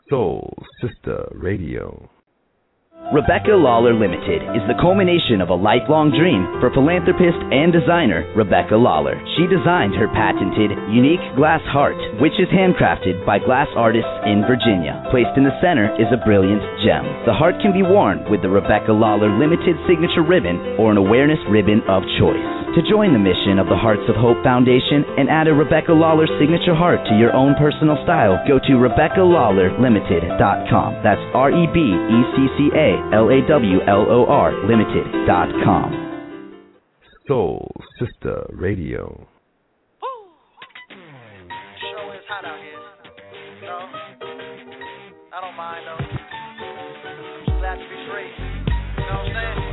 Soul Sister Radio. Rebecca Lawler Limited is the culmination of a lifelong dream for philanthropist and designer Rebecca Lawler. She designed her patented, unique glass heart, which is handcrafted by glass artists in Virginia. Placed in the center is a brilliant gem. The heart can be worn with the Rebecca Lawler Limited signature ribbon or an awareness ribbon of choice. To join the mission of the Hearts of Hope Foundation and add a Rebecca Lawler signature heart to your own personal style, go to RebeccaLawlerLimited.com. That's RebeccaLawlor Limited.com. Soul Sister Radio. Sure is hot out here. No, I don't mind though. I'm just glad to be free. You know what I'm saying?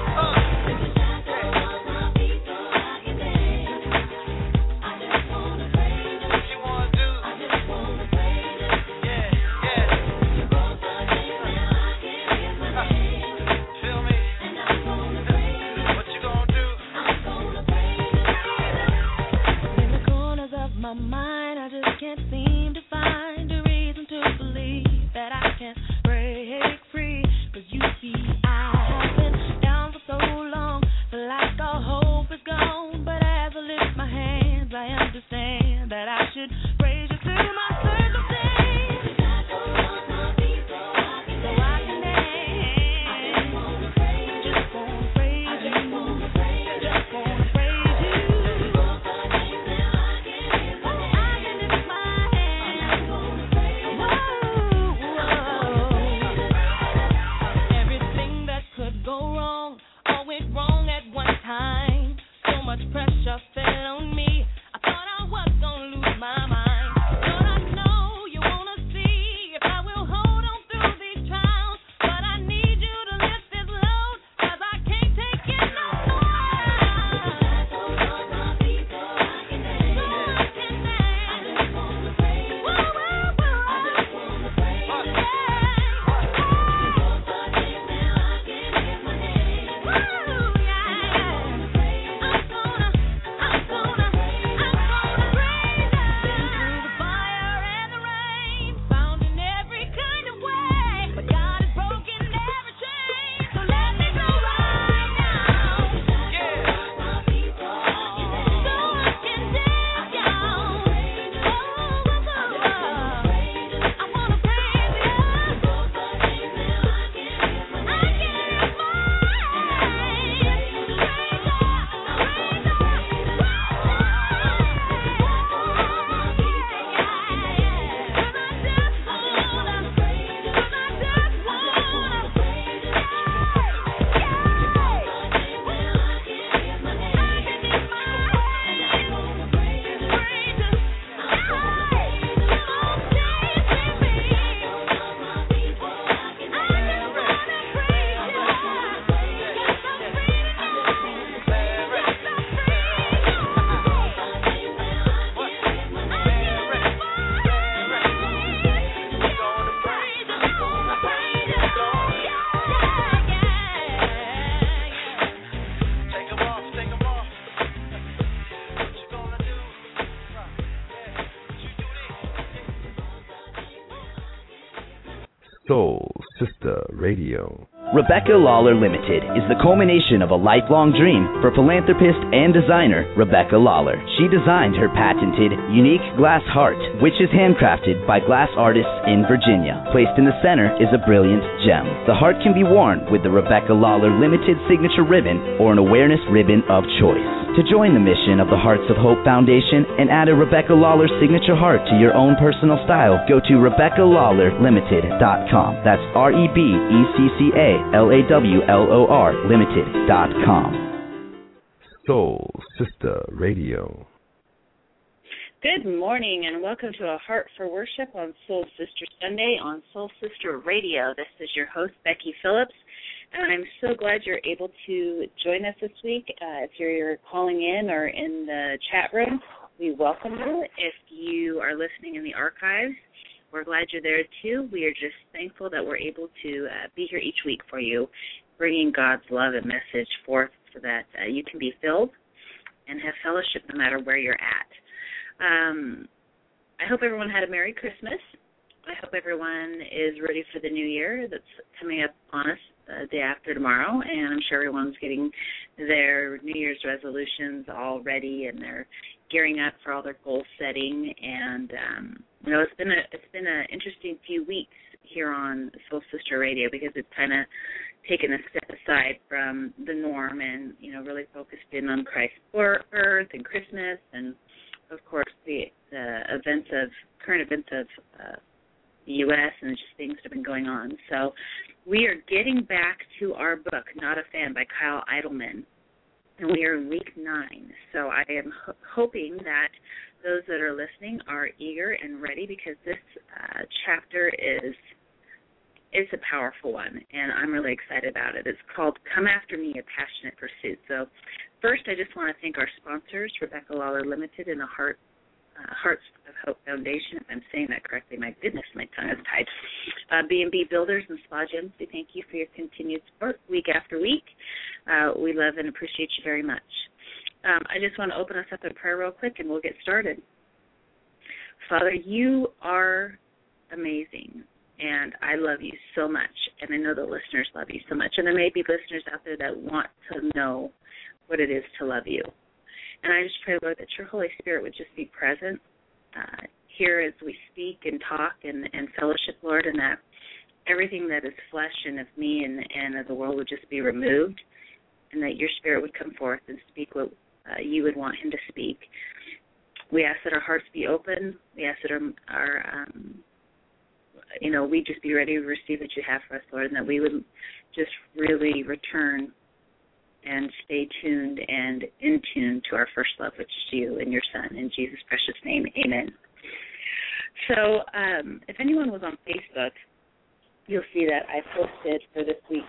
My mind, I just can't seem to find a reason to believe that I can break free. 'Cause you see, I have been down for so long, feel like all hope is gone. But as I lift my hands, I understand that I should praise you through my circumstance. Pressure fell on me. I thought I was gonna lose my mind. But I know you wanna see if I will hold on through these trials. But I need you to lift this load, 'cause I can't take it no more. So I can dance. I just wanna praise. Whoa, whoa, whoa. I just wanna praise. Yeah. Soul Sister Radio. Rebecca Lawler Limited is the culmination of a lifelong dream for philanthropist and designer Rebecca Lawler. She designed her patented, unique glass heart, which is handcrafted by glass artists in Virginia. Placed in the center is a brilliant gem. The heart can be worn with the Rebecca Lawler Limited signature ribbon or an awareness ribbon of choice. To join the mission of the Hearts of Hope Foundation and add a Rebecca Lawler signature heart to your own personal style, go to RebeccaLawlerLimited.com. That's RebeccaLawlor Limited.com. Soul Sister Radio. Good morning and welcome to A Heart for Worship on Soul Sister Sunday on Soul Sister Radio. This is your host, Becky Phillips. And I'm so glad you're able to join us this week. If you're calling in or in the chat room, we welcome you. If you are listening in the archives, we're glad you're there too. We are just thankful that we're able to be here each week for you, bringing God's love and message forth so that you can be filled and have fellowship no matter where you're at. I hope everyone had a Merry Christmas. I hope everyone is ready for the new year that's coming up on us the day after tomorrow, and I'm sure everyone's getting their New Year's resolutions all ready, and they're gearing up for all their goal setting. And it's been an interesting few weeks here on Soul Sister Radio, because it's kind of taken a step aside from the norm and really focused in on Christ's birth and Christmas, and of course the current events of the U.S. and just things that have been going on. So we are getting back to our book, Not a Fan, by Kyle Idleman, and we are in week 9. So I am hoping that those that are listening are eager and ready, because this chapter it's a powerful one, and I'm really excited about it. It's called Come After Me, A Passionate Pursuit. So first, I just want to thank our sponsors, Rebecca Lawler Limited and the Hearts of Hope Foundation. If I'm saying that correctly, my goodness, my tongue is tied. B&B Builders and Spa Gyms, we thank you for your continued support week after week. We love and appreciate you very much. I just want to open us up in prayer real quick, and we'll get started. Father, you are amazing, and I love you so much, and I know the listeners love you so much, and there may be listeners out there that want to know what it is to love you. And I just pray, Lord, that your Holy Spirit would just be present here as we speak and talk and fellowship, Lord, and that everything that is flesh and of me and of the world would just be removed, and that your Spirit would come forth and speak what you would want him to speak. We ask that our hearts be open. We ask that our we just be ready to receive what you have for us, Lord, and that we would just really return and stay tuned and in tune to our first love, which is you and your Son. In Jesus' precious name, amen. So if anyone was on Facebook, you'll see that I posted for this week's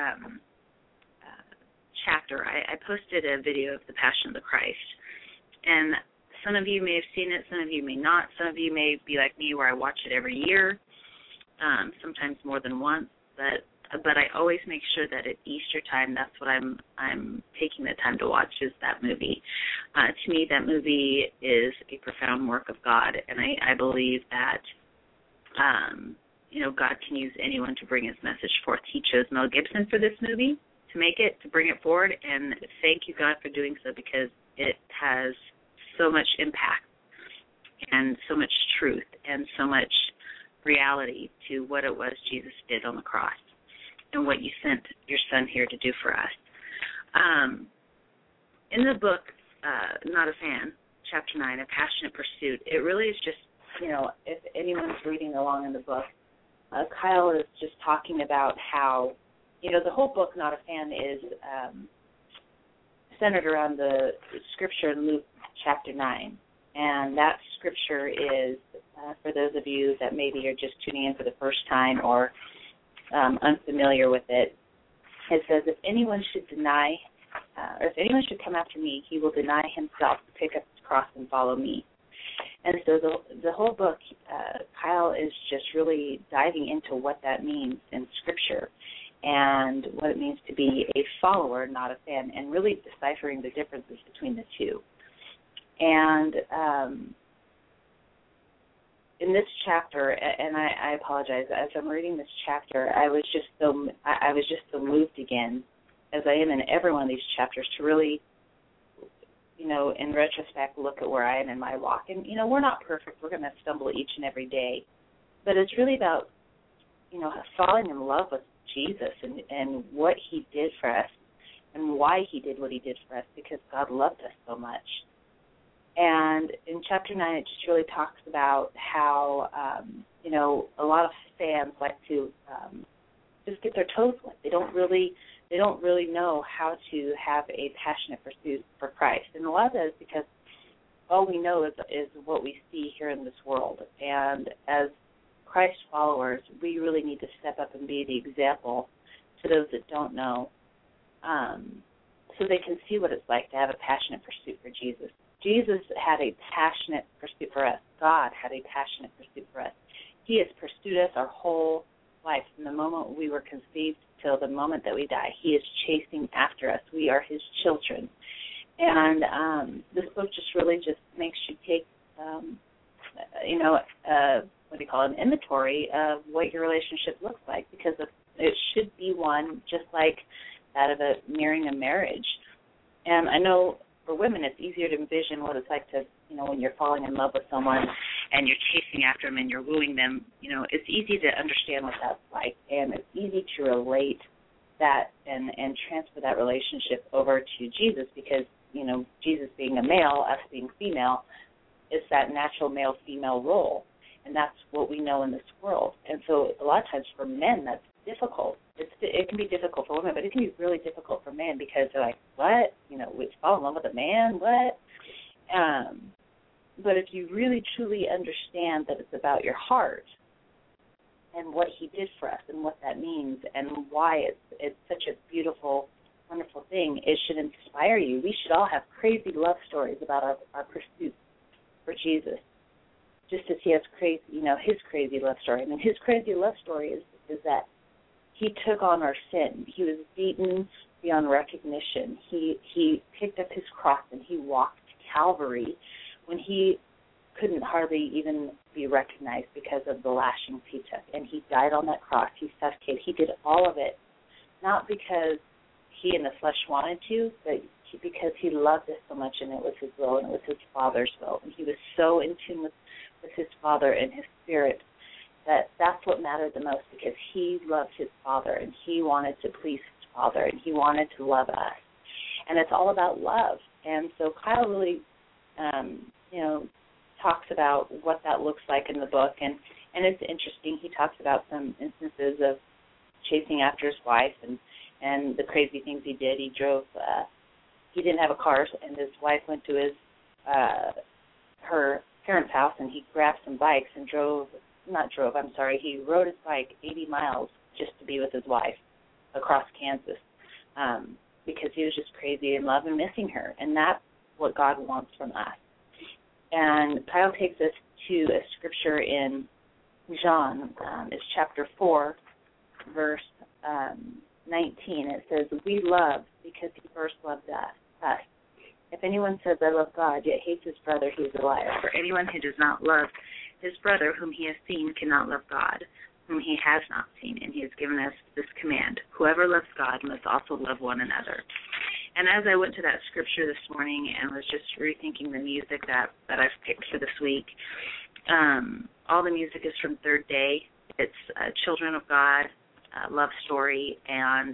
chapter, I posted a video of the Passion of the Christ. And some of you may have seen it, some of you may not. Some of you may be like me, where I watch it every year, sometimes more than once. But I always make sure that at Easter time, that's what I'm taking the time to watch, is that movie. To me, that movie is a profound work of God, and I believe that God can use anyone to bring his message forth. He chose Mel Gibson for this movie to bring it forward, and thank you, God, for doing so, because it has so much impact and so much truth and so much reality to what it was Jesus did on the cross and what you sent your Son here to do for us. In the book, Not a Fan, Chapter 9, A Passionate Pursuit, it really is just, if anyone's reading along in the book, Kyle is just talking about how, the whole book, Not a Fan, is centered around the scripture in Luke chapter 9. And that scripture is, for those of you that maybe are just tuning in for the first time or unfamiliar with it, it says, if anyone should come after me, he will deny himself, pick up his cross, and follow me. And so the whole book, Kyle is just really diving into what that means in Scripture and what it means to be a follower, not a fan, and really deciphering the differences between the two. And in this chapter, and I apologize, as I'm reading this chapter, I was just so moved again, as I am in every one of these chapters, to really, in retrospect, look at where I am in my walk. And, we're not perfect. We're going to stumble each and every day. But it's really about, falling in love with Jesus and what he did for us and why he did what he did for us, because God loved us so much. And in Chapter 9, it just really talks about how, a lot of fans like to just get their toes wet. They don't really know how to have a passionate pursuit for Christ. And a lot of that is because all we know is what we see here in this world. And as Christ followers, we really need to step up and be the example to those that don't know, so they can see what it's like to have a passionate pursuit for Jesus. Jesus had a passionate pursuit for us. God had a passionate pursuit for us. He has pursued us our whole life, from the moment we were conceived till the moment that we die. He is chasing after us. We are his children. And this book just really just makes you take, an inventory of what your relationship looks like, because it should be one just like that of nearing a marriage. And I know for women it's easier to envision what it's like to, when you're falling in love with someone and you're chasing after them and you're wooing them, it's easy to understand what that's like, and it's easy to relate that and transfer that relationship over to Jesus, because, Jesus being a male, us being female, it's that natural male-female role, and that's what we know in this world. And so a lot of times for men that's difficult. It can be difficult for women, but it can be really difficult for men, because they're like, what? We fall in love with a man? What? But if you really truly understand that it's about your heart and what he did for us and what that means and why it's such a beautiful, wonderful thing, it should inspire you. We should all have crazy love stories about our pursuit for Jesus, just as he has crazy, his crazy love story. I mean, his crazy love story is that he took on our sin. He was beaten beyond recognition. He picked up his cross and he walked to Calvary when he couldn't hardly even be recognized because of the lashings he took. And he died on that cross. He suffocated. He did all of it, not because he in the flesh wanted to, but because he loved us so much, and it was his will, and it was his Father's will. And he was so in tune with his Father and his Spirit that's what mattered the most, because he loved his Father, and he wanted to please his Father, and he wanted to love us. And it's all about love. And so Kyle really, talks about what that looks like in the book, and it's interesting. He talks about some instances of chasing after his wife and the crazy things he did. He drove. He didn't have a car, and his wife went to her parents' house, and he grabbed some bikes and he rode his bike 80 miles just to be with his wife across Kansas, because he was just crazy in love and missing her, and that's what God wants from us. And Kyle takes us to a scripture in John, it's chapter 4, verse 19. It says, "We love because he first loved us. If anyone says, 'I love God,' yet hates his brother, he is a liar. For anyone who does not love his brother whom he has seen cannot love God, whom he has not seen. And he has given us this command: whoever loves God must also love one another." And as I went to that scripture this morning and was just rethinking the music that I've picked for this week, all the music is from Third Day. It's Children of God, Love Story, and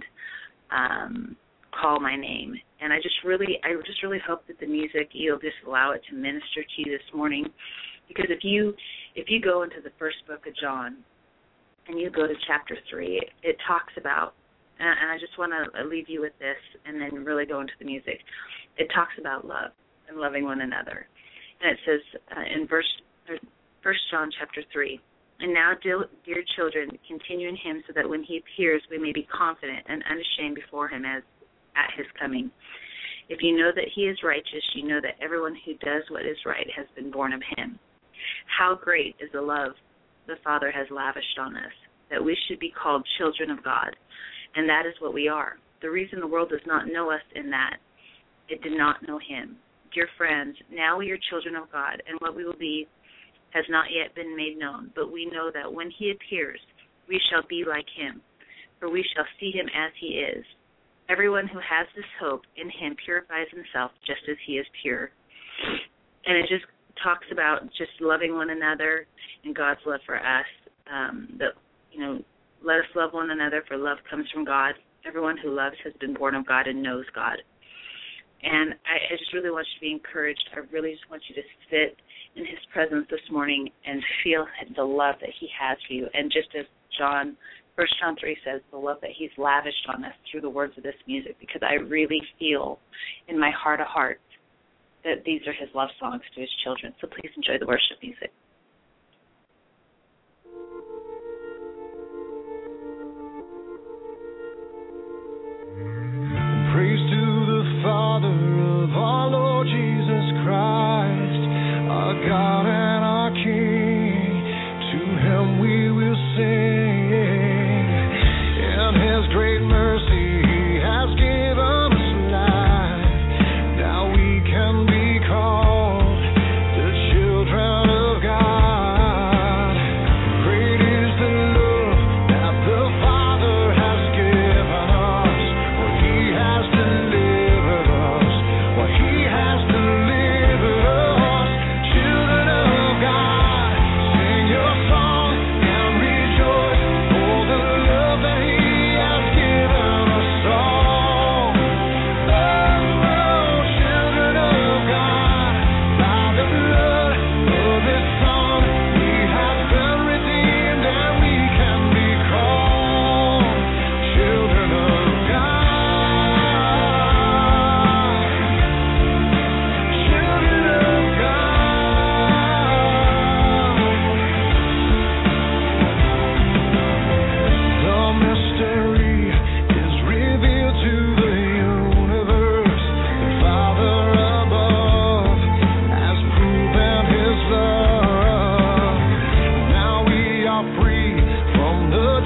Call My Name. And I just really hope that the music, you'll just allow it to minister to you this morning. Because if you go into the first book of John and you go to chapter 3, it talks about, and I just want to leave you with this and then really go into the music. It talks about love and loving one another. And it says in 1 John chapter 3, "And now, dear children, continue in him so that when he appears we may be confident and unashamed before him as at his coming. If you know that he is righteous, you know that everyone who does what is right has been born of him. How great is the love the Father has lavished on us, that we should be called children of God. And that is what we are. The reason the world does not know us in that it did not know him. Dear friends, now we are children of God, and what we will be has not yet been made known. But we know that when he appears, we shall be like him, for we shall see him as he is. Everyone who has this hope in him purifies himself just as he is pure." And it just talks about just loving one another and God's love for us. Let us love one another, for love comes from God. Everyone who loves has been born of God and knows God. And I just really want you to be encouraged. I really just want you to sit in his presence this morning and feel the love that he has for you. And just as 1 John 3 says, the love that he's lavished on us through the words of this music, because I really feel in my heart of hearts that these are his love songs to his children. So please enjoy the worship music. Praise to the Father of our Lord Jesus Christ, our God and our King. To him we will sing. In his great mercy he has given us life. Now we can be called the children of God.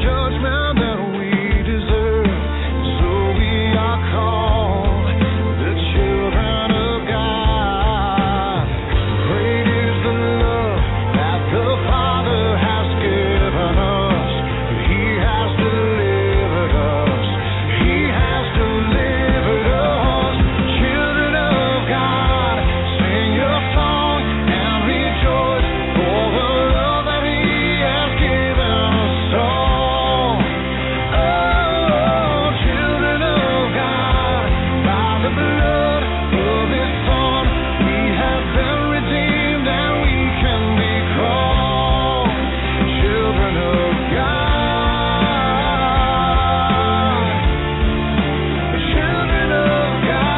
judgment that we deserve. So we are called the children of God. Great is the love that the Father has given us. He has delivered us. He has delivered us. Children of God, sing your song and rejoice for the love that He has given us all. Oh, children of God, by the blood of His Son, we have been redeemed and we can be called children of God. Children of God.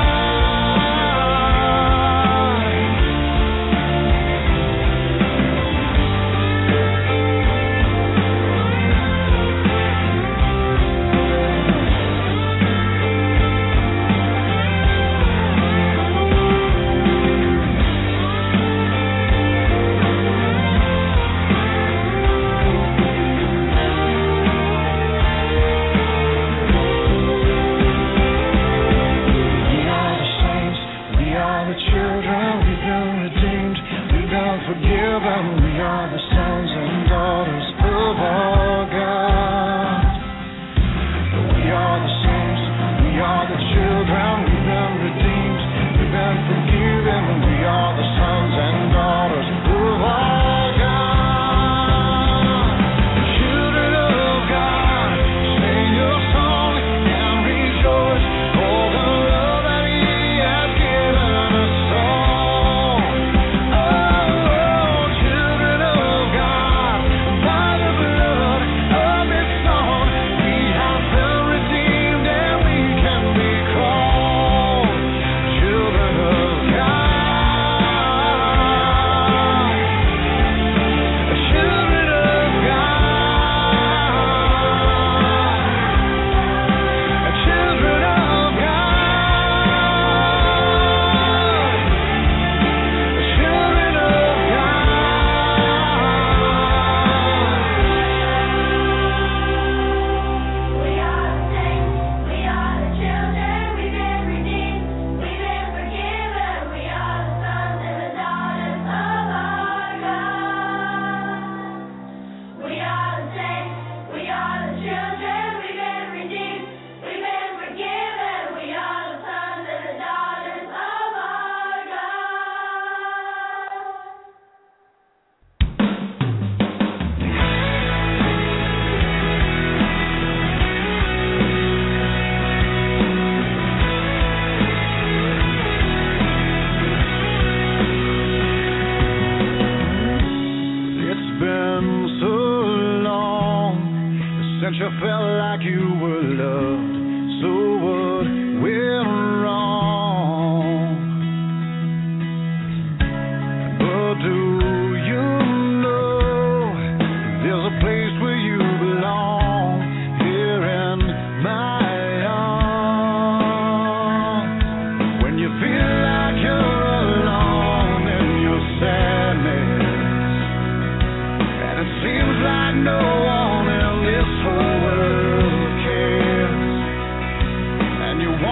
We are the saints, we are the children, we've been redeemed, we've been forgiven, we are the sons and daughters of our God. We are the saints, we are the children, we've been redeemed, we've been forgiven, we are the sons and daughters of our God. Children of God, sing your song and rejoice for the love that He has given us all. Oh, children of God, by the blood of His Son, we have been redeemed and we can be called children of God. Children of God. Children of God. Children of God. We are the saints, we are the children, we've been redeemed, we've been forgiven, we are the sons and the daughters of our God. We are the saints, we are the children, we've been redeemed, we've been forgiven, we are the sons and the daughters of our It's been so long since you felt like you were loved. So what went wrong? But do you know there's a place where you belong here in my arms? When you feel like you're alone in your sadness, and it seems like no one in this whole world cares, and you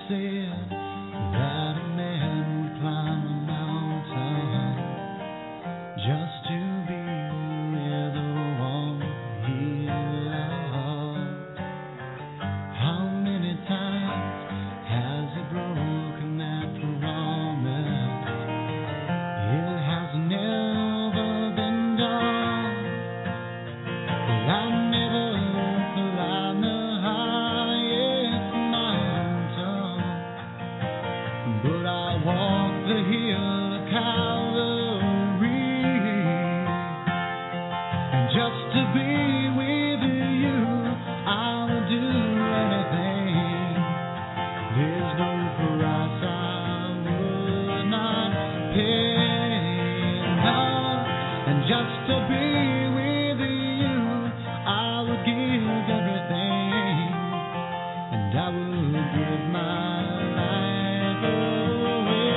said that a man would climb a mountain just to be with the one he loved. How many times has he broken that promise? It has never been done. Well, I never climbed the highest mountain, but I walked the hill of Calvary, and just to be with you, I would do anything. There's no price I would not pay, no. And just to be with you, I would give everything, and I would give my life away.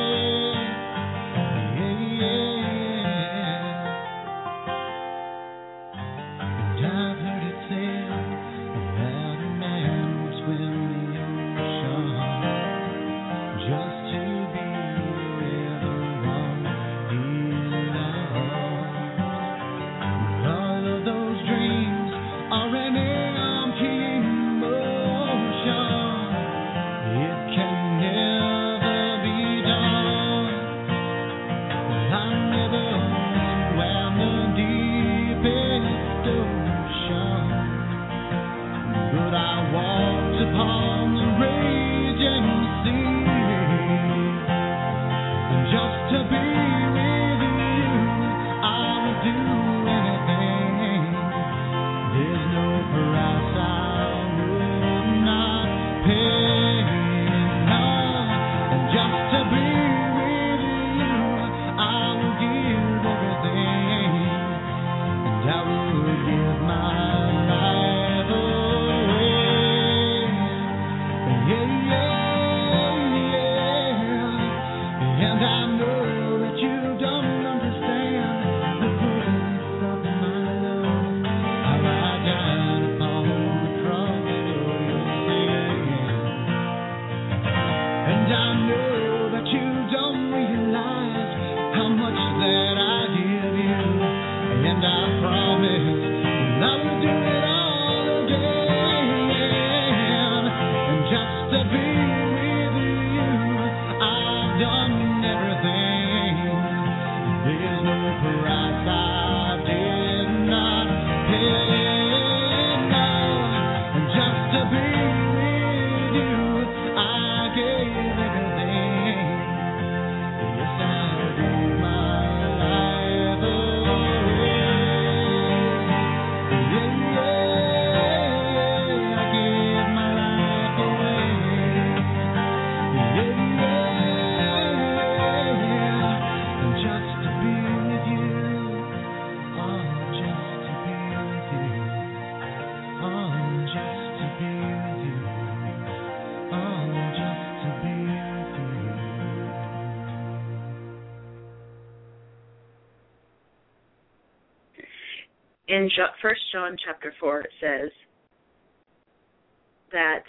And I've heard it said that a man would swim the ocean just to be with the one he loves. All of those dreams are an empty emotion. It can never be done. I never swam the deepest ocean, but I walked upon the raging sea. And just to be with you, I would do anything. There's no price I would not pay, no. And just to be with you, I would give everything, and I would give my life away. Yeah, yeah, yeah. And I know that you don't understand the fullness of my love. How I died upon the cross for your sin. And I know that you don't realize how much that I give you. And I promise that I will do it all again. And just to be with you, I've done everything. There's no price I did not pay, no. And just to be with you, I gave everything. Yes, I gave my life away. Yeah, yeah, I gave my life away. Yeah, yeah, and just to be with you, oh, just to be with you, oh, just to be with you, oh, just to be with you. In 1 John chapter 4, it says that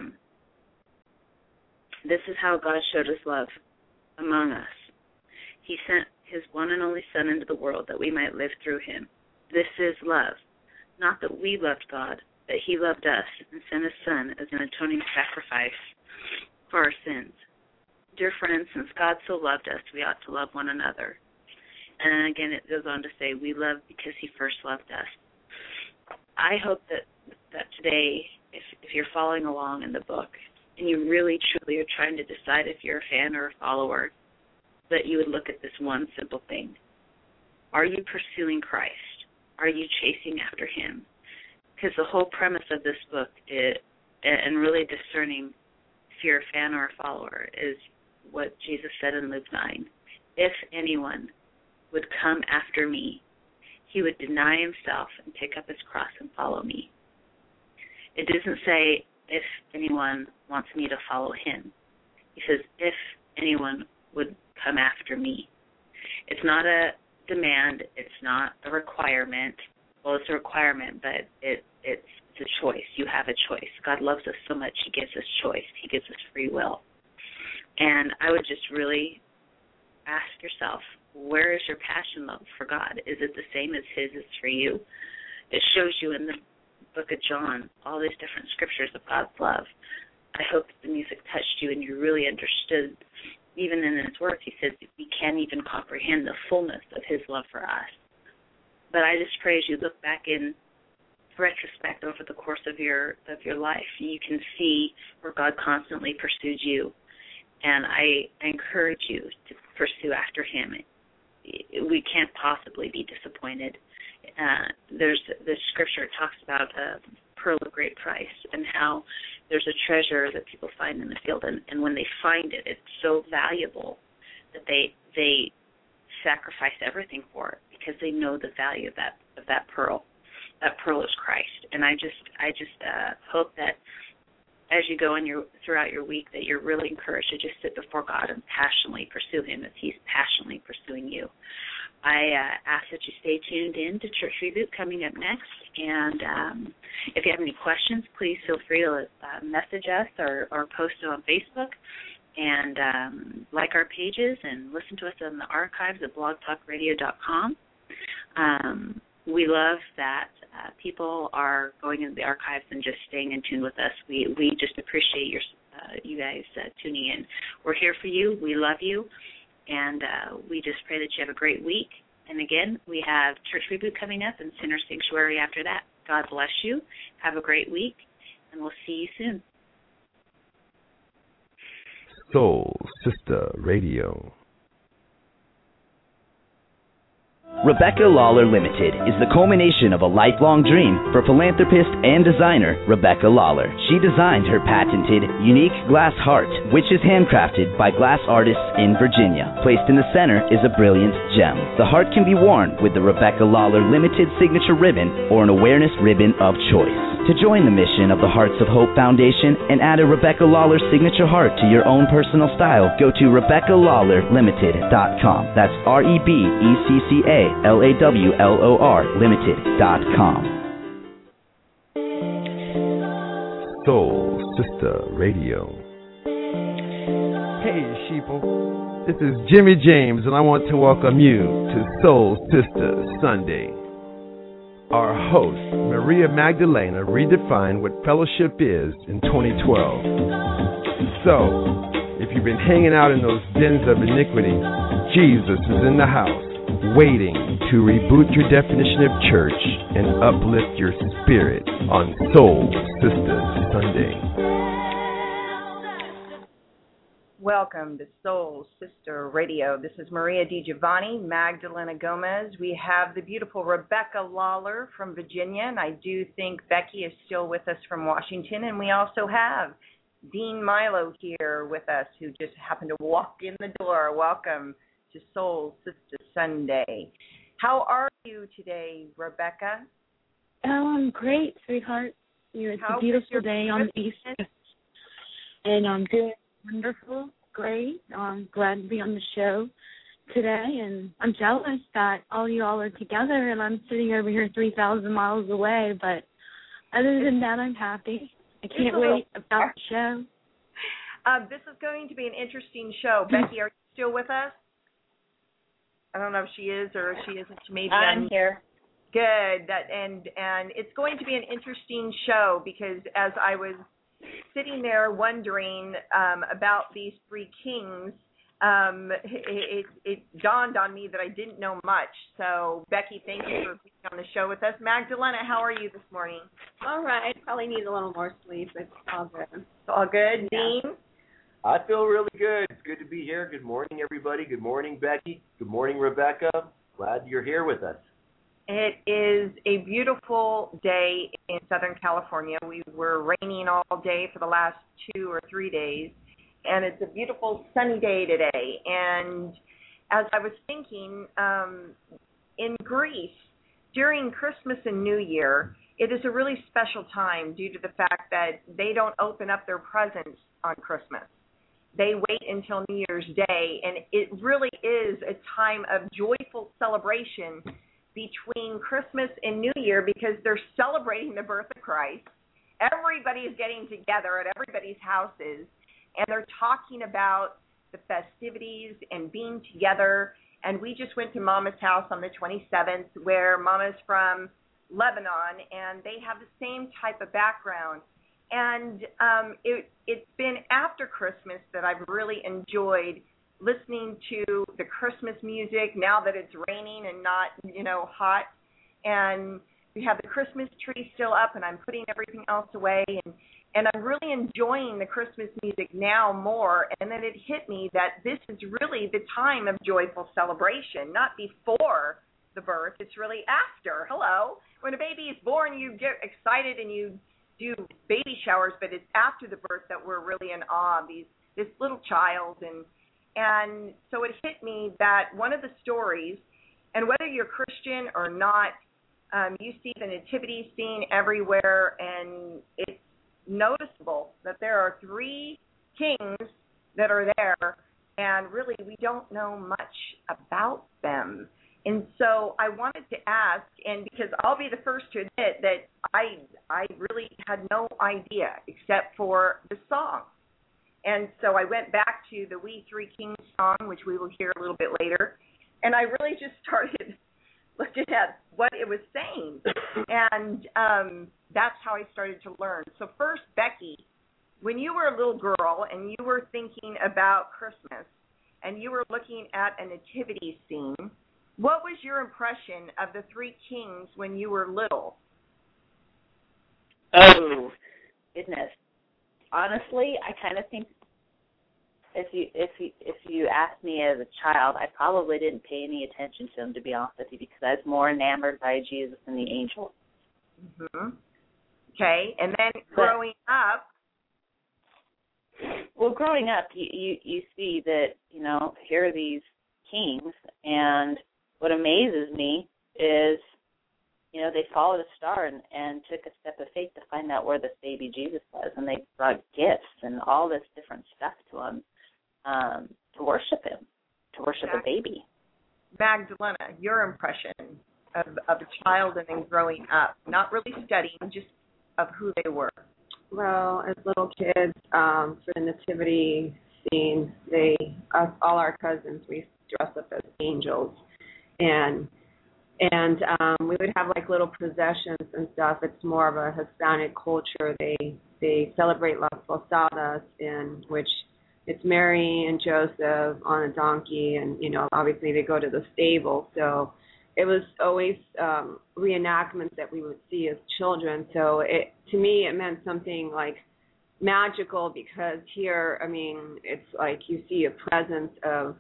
this is how God showed his love among us. He sent his one and only Son into the world that we might live through him. This is love. Not that we loved God, but he loved us and sent his Son as an atoning sacrifice for our sins. Dear friends, since God so loved us, we ought to love one another. And then again, it goes on to say, we love because he first loved us. I hope that today, if you're following along in the book, and you really, truly are trying to decide if you're a fan or a follower, that you would look at this one simple thing. Are you pursuing Christ? Are you chasing after him? Because the whole premise of this book is, and really discerning if you're a fan or a follower, is what Jesus said in Luke 9. If anyone would come after me, he would deny himself and pick up his cross and follow me. It doesn't say if anyone wants me to follow him. He says if anyone would come after me. It's not a demand. It's not a requirement. Well, it's a requirement, but it's a choice. You have a choice. God loves us so much, he gives us choice. He gives us free will. And I would just really ask yourself, where is your passion level for God? Is it the same as his is for you? It shows you in the book of John all these different scriptures of God's love. I hope that the music touched you and you really understood, even in his words, he says we can't even comprehend the fullness of his love for us. But I just pray as you look back in retrospect over the course of your life, you can see where God constantly pursued you. And I encourage you to pursue after him. We can't possibly be disappointed. There's the scripture talks about a pearl of great price and how there's a treasure that people find in the field, and when they find it, it's so valuable that they sacrifice everything for it because they know the value of that pearl. That pearl is Christ. And I just hope that as you go throughout your week, that you're really encouraged to just sit before God and passionately pursue him as he's passionately pursuing you. I ask that you stay tuned in to Church Reboot coming up next. And if you have any questions, please feel free to message us or post it on Facebook. And like our pages and listen to us on the archives at blogtalkradio.com. We love that people are going into the archives and just staying in tune with us. We just appreciate you guys tuning in. We're here for you. We love you. And we just pray that you have a great week. And again, we have Church Reboot coming up and Sinner Sanctuary after that. God bless you. Have a great week. And we'll see you soon. Soul Sister Radio. Rebecca Lawler Limited is the culmination of a lifelong dream for philanthropist and designer Rebecca Lawler. She designed her patented, unique glass heart, which is handcrafted by glass artists in Virginia. Placed in the center is a brilliant gem. The heart can be worn with the Rebecca Lawler Limited signature ribbon or an awareness ribbon of choice. To join the mission of the Hearts of Hope Foundation and add a Rebecca Lawler signature heart to your own personal style, go to RebeccaLawlerLimited.com. That's RebeccaLawlor Limited.com. Soul Sister Radio. Hey, sheeple. This is Jimmy James, and I want to welcome you to Soul Sister Sunday. Our host, Maria Magdalena, redefined what fellowship is in 2012. So, if you've been hanging out in those dens of iniquity, Jesus is in the house, waiting to reboot your definition of church and uplift your spirit on Soul Sister Sunday. Welcome to Soul Sister Radio. This is Maria DiGiovanni, Magdalena Gomez. We have the beautiful Rebecca Lawler from Virginia, and I do think Becky is still with us from Washington. And we also have Dean Milo here with us, who just happened to walk in the door. Welcome to Soul Sister Sunday. How are you today, Rebecca? Oh, I'm great, sweetheart. It's a beautiful day on the East Coast, and I'm doing wonderful, great. I'm glad to be on the show today, and I'm jealous that all you all are together, and I'm sitting over here 3,000 miles away, but other than that, I'm happy. I can't wait about the show. This is going to be an interesting show. Becky, are you still with us? I don't know if she is or if she isn't. She may be I'm here. Good. And it's going to be an interesting show because as I was sitting there wondering about these three kings, it dawned on me that I didn't know much. So, Becky, thank you for being on the show with us. Magdalena, how are you this morning? All right. Probably need a little more sleep, but it's all good. It's all good. Yeah. Dean? I feel really good. It's good to be here. Good morning, everybody. Good morning, Becky. Good morning, Rebecca. Glad you're here with us. It is a beautiful day in Southern California. We were raining all day for the last 2 or 3 days, and it's a beautiful sunny day today. And as I was thinking, in Greece, during Christmas and New Year, it is a really special time due to the fact that they don't open up their presents on Christmas. They wait until New Year's Day, and it really is a time of joyful celebration between Christmas and New Year because they're celebrating the birth of Christ. Everybody is getting together at everybody's houses, and they're talking about the festivities and being together. And we just went to Mama's house on the 27th, where Mama's from Lebanon, and they have the same type of background. And it's been after Christmas that I've really enjoyed listening to the Christmas music now that it's raining and not, hot. And we have the Christmas tree still up, and I'm putting everything else away. And I'm really enjoying the Christmas music now more. And then it hit me that this is really the time of joyful celebration, not before the birth. It's really after. Hello. When a baby is born, you get excited and you do baby showers, but it's after the birth that we're really in awe of this little child. And so it hit me that one of the stories, and whether you're Christian or not, you see the nativity scene everywhere, and it's noticeable that there are 3 kings that are there, and really we don't know much about them. And so I wanted to ask, and because I'll be the first to admit that I really had no idea except for the song. And so I went back to the We Three Kings song, which we will hear a little bit later, and I really just started looking at what it was saying. And that's how I started to learn. So first, Becky, when you were a little girl and you were thinking about Christmas and you were looking at a nativity scene, what was your impression of the 3 kings when you were little? Oh, goodness. Honestly, I kind of think if you asked me as a child, I probably didn't pay any attention to them, to be honest with you, because I was more enamored by Jesus and the angels. Mm-hmm. Okay, and then growing up. Well, growing up, you see that, here are these kings, and what amazes me is, they followed a star and took a step of faith to find out where this baby Jesus was, and they brought gifts and all this different stuff to him, to worship him, to worship a baby. Magdalena, your impression of a child and then growing up, not really studying, just of who they were. Well, as little kids, for the nativity scene, all our cousins, we dress up as angels, and we would have like little processions and stuff. It's more of a Hispanic culture. They celebrate Las Posadas, in which it's Mary and Joseph on a donkey, and obviously they go to the stable. So it was always reenactments that we would see as children. So to me it meant something like magical, because here, it's like you see a presence of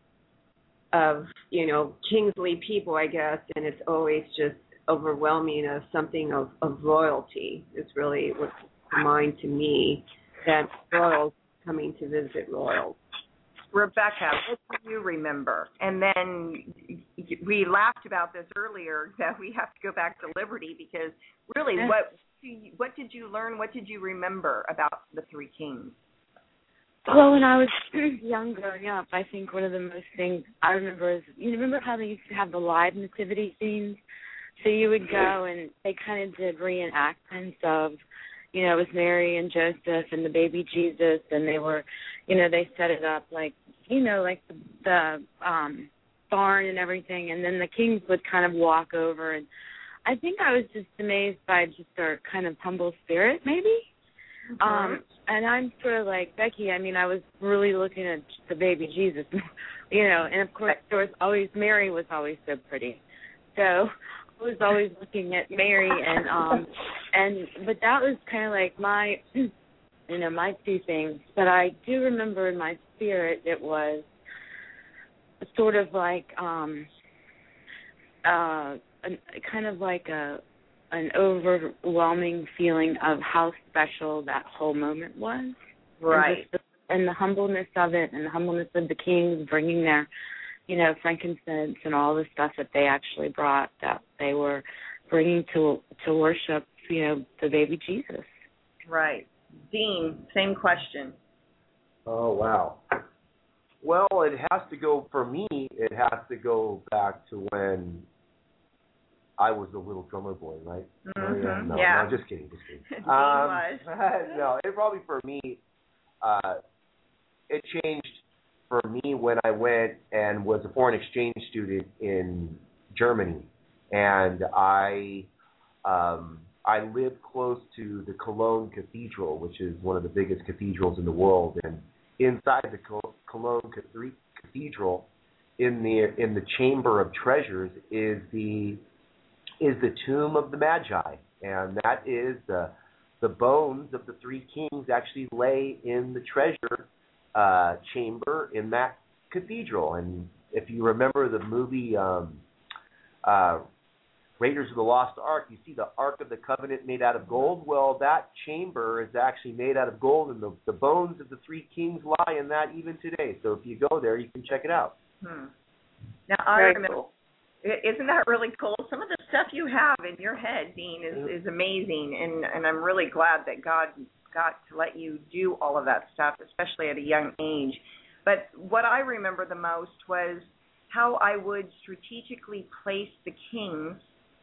kingly people, I guess, and it's always just overwhelming of something of royalty. It's really what's in mind to me, that royals coming to visit royals. Rebecca, what do you remember? And then we laughed about this earlier, that we have to go back to Liberty, because really, what did you learn? What did you remember about the 3 kings? Well, when I was young growing up, I think one of the most things I remember is, you remember how they used to have the live nativity scenes? So you would go and they kind of did reenactments of, it was Mary and Joseph and the baby Jesus, and they were, they set it up like, like the barn and everything, and then the kings would kind of walk over, and I think I was just amazed by just their kind of humble spirit, maybe. Mm-hmm. And I'm sort of like Becky. I was really looking at the baby Jesus, and of course there was always, Mary was always so pretty, so I was always looking at Mary, but that was kind of like my, my 2 things. But I do remember in my spirit it was sort of like kind of like an overwhelming feeling of how special that whole moment was. Right. And the humbleness of it, and the humbleness of the kings bringing their, frankincense and all the stuff that they actually brought, that they were bringing to worship, the baby Jesus. Right. Dean, same question. Oh, wow. Well, it has to go, for me, it has to go back to when I was the little drummer boy, right? Mm-hmm. No, yeah. no, just kidding. Dean was. No, it probably for me, it changed for me when I went and was a foreign exchange student in Germany, and I lived close to the Cologne Cathedral, which is one of the biggest cathedrals in the world, and inside the Cologne Cathedral, in the Chamber of Treasures, is the tomb of the Magi, and that is the bones of the three kings actually lay in the treasure chamber in that cathedral. And if you remember the movie Raiders of the Lost Ark, you see the Ark of the Covenant made out of gold. Well, that chamber is actually made out of gold, and the bones of the three kings lie in that even today. So if you go there, you can check it out. Now, I remember, isn't that really cool? Some of the stuff you have in your head, Dean, is amazing, and I'm really glad that God got to let you do all of that stuff, especially at a young age. But what I remember the most was how I would strategically place the kings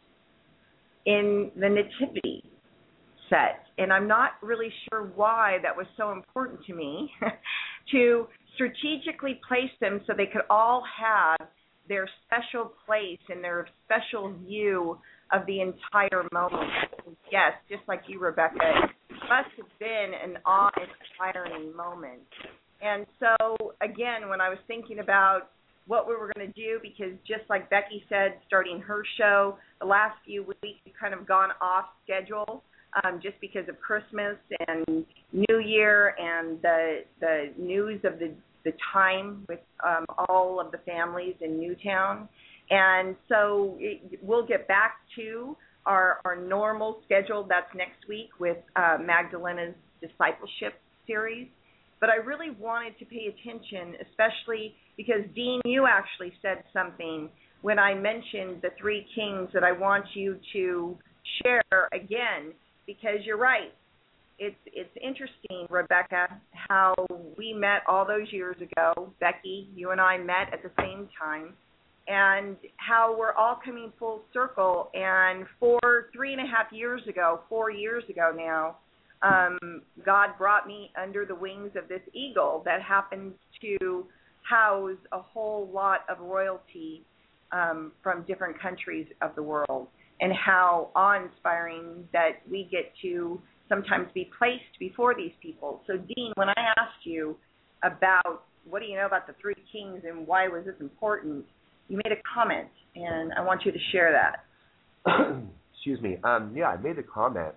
in the nativity set. And I'm not really sure why that was so important to me, to strategically place them so they could all have their special place and their special view of the entire moment. Yes, just like you, Rebecca, it must have been an awe-inspiring moment. And so, again, when I was thinking about what we were going to do, because just like Becky said, starting her show, the last few weeks we've kind of gone off schedule just because of Christmas and New Year and the news of the time with all of the families in Newtown. And so we'll get back to our normal schedule. That's next week with Magdalena's discipleship series. But I really wanted to pay attention, especially because, Dean, you actually said something when I mentioned the three kings that I want you to share again, because you're right. It's interesting, Rebecca, how we met all those years ago. Becky, you and I met at the same time, and how we're all coming full circle. And 3.5 years ago, 4 years ago now, God brought me under the wings of this eagle that happens to house a whole lot of royalty from different countries of the world, and how awe-inspiring that we get to sometimes be placed before these people. So, Dean, when I asked you about what do you know about the three kings and why was this important, you made a comment, and I want you to share that. Excuse me. Yeah, I made a comment.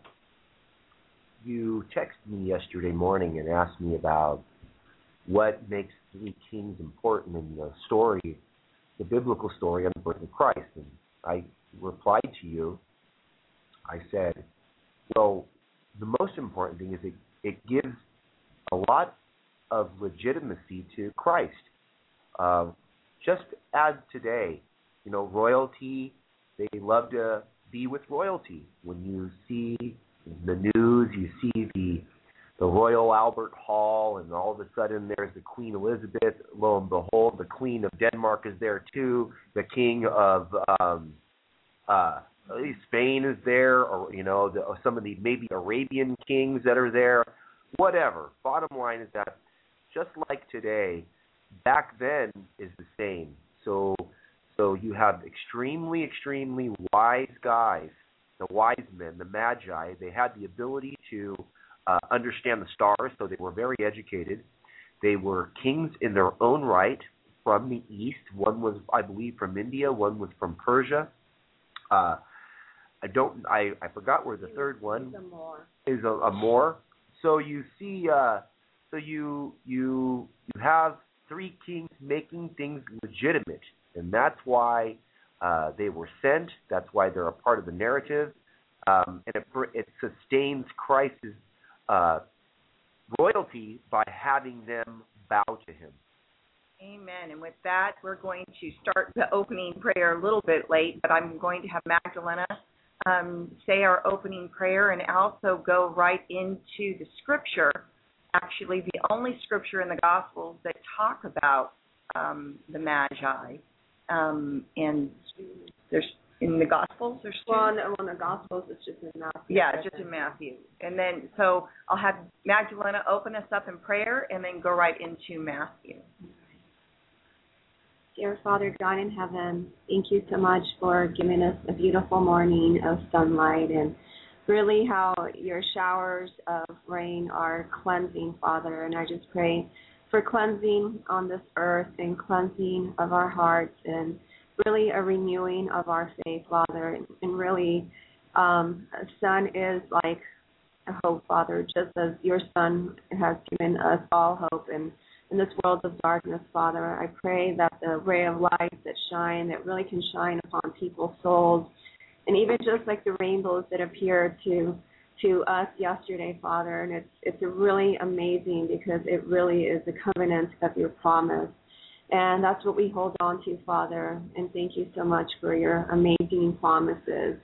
You texted me yesterday morning and asked me about what makes three kings important in the story, the biblical story on the birth of Christ. And I replied to you. I said, well, the most important thing is it gives a lot of legitimacy to Christ. Just as today, royalty, they love to be with royalty. When you see the news, you see the Royal Albert Hall, and all of a sudden there's the Queen Elizabeth. Lo and behold, the Queen of Denmark is there too. The King of Spain is there, or some of the maybe Arabian kings that are there. Whatever. Bottom line is that just like today, back then is the same. So you have extremely, extremely wise guys, the wise men, the magi. They had the ability to understand the stars, so they were very educated. They were kings in their own right from the east. One was, I believe, from India. One was from Persia. I forgot where the third one is. A Moor. So you see, you have three kings making things legitimate, and that's why they were sent. That's why they're a part of the narrative, and it sustains Christ's royalty by having them bow to him. Amen. And with that, we're going to start the opening prayer a little bit late, but I'm going to have Magdalena say our opening prayer and also go right into the scripture, actually the only scripture in the Gospels that talk about the Magi. And there's in the Gospels or Well, no, in the Gospels it's just in Matthew. Yeah, just in Matthew. And then, so I'll have Magdalena open us up in prayer and then go right into Matthew. Dear Father God in heaven, thank you so much for giving us a beautiful morning of sunlight and really how your showers of rain are cleansing, Father. And I just pray for cleansing on this earth and cleansing of our hearts and really a renewing of our faith, Father. And really, a son is like a hope, Father, just as your Son has given us all hope in this world of darkness, Father. I pray that the ray of light that really can shine upon people's souls, and even just like the rainbows that appeared to us yesterday, Father. And it's really amazing because it really is the covenant of your promise. And that's what we hold on to, Father. And thank you so much for your amazing promises.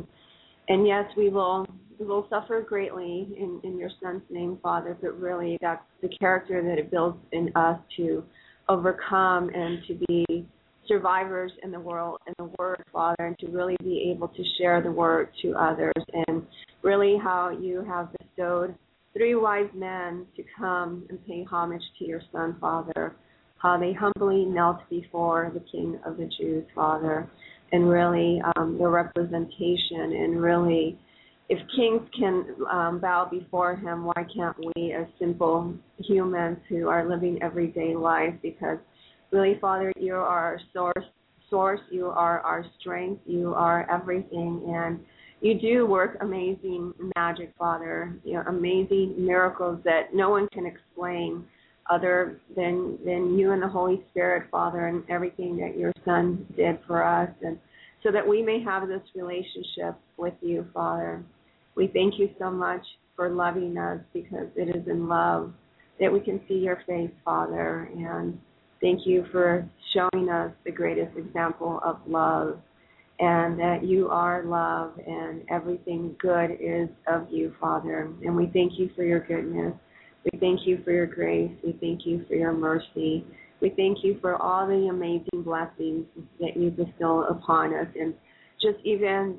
And yes, we will suffer greatly in your Son's name, Father, but really that's the character that it builds in us to overcome and to be survivors in the world, in the Word, Father, and to really be able to share the Word to others. And really how you have bestowed 3 wise men to come and pay homage to your Son, Father, how they humbly knelt before the King of the Jews, Father, and really the representation. And really, if kings can bow before him, why can't we as simple humans who are living everyday life? Because really, Father, you are our source, you are our strength, you are everything, and you do work amazing magic, Father, amazing miracles that no one can explain other than you and the Holy Spirit, Father, and everything that your Son did for us, and so that we may have this relationship with you, Father. We thank you so much for loving us, because it is in love that we can see your face, Father, and thank you for showing us the greatest example of love, and that you are love, and everything good is of you, Father. And we thank you for your goodness. We thank you for your grace. We thank you for your mercy. We thank you for all the amazing blessings that you bestow upon us, and just even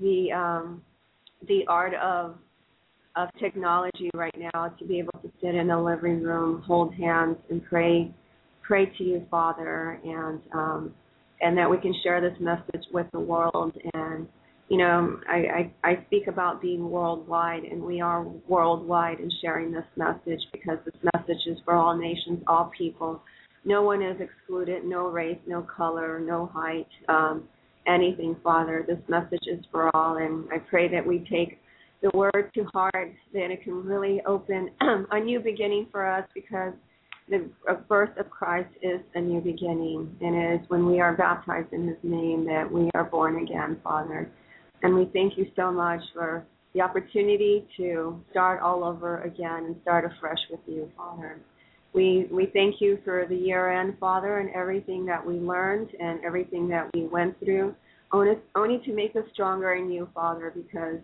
the art of technology right now, to be able to sit in a living room, hold hands, and pray to you, Father, and that we can share this message with the world. And I speak about being worldwide, and we are worldwide in sharing this message, because this message is for all nations, all people. No one is excluded, no race, no color, no height, anything, Father. This message is for all, and I pray that we take the word to heart, that it can really open a new beginning for us, because the birth of Christ is a new beginning, and it is when we are baptized in his name that we are born again, Father. And we thank you so much for the opportunity to start all over again and start afresh with you, Father. We thank you for the year-end, Father, and everything that we learned and everything that we went through, only to make us stronger in you, Father, because,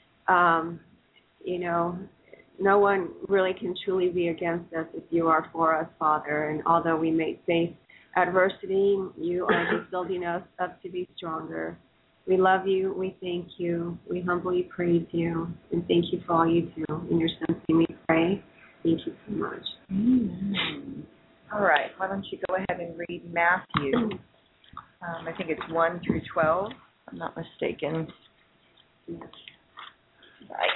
no one really can truly be against us if you are for us, Father. And although we may face adversity, you are just building us up to be stronger. We love you. We thank you. We humbly praise you. And thank you for all you do. In your Son's name we pray. Thank you so much. Mm-hmm. All right. Why don't you go ahead and read Matthew? I think it's 1 through 12, if I'm not mistaken. Yes. Right.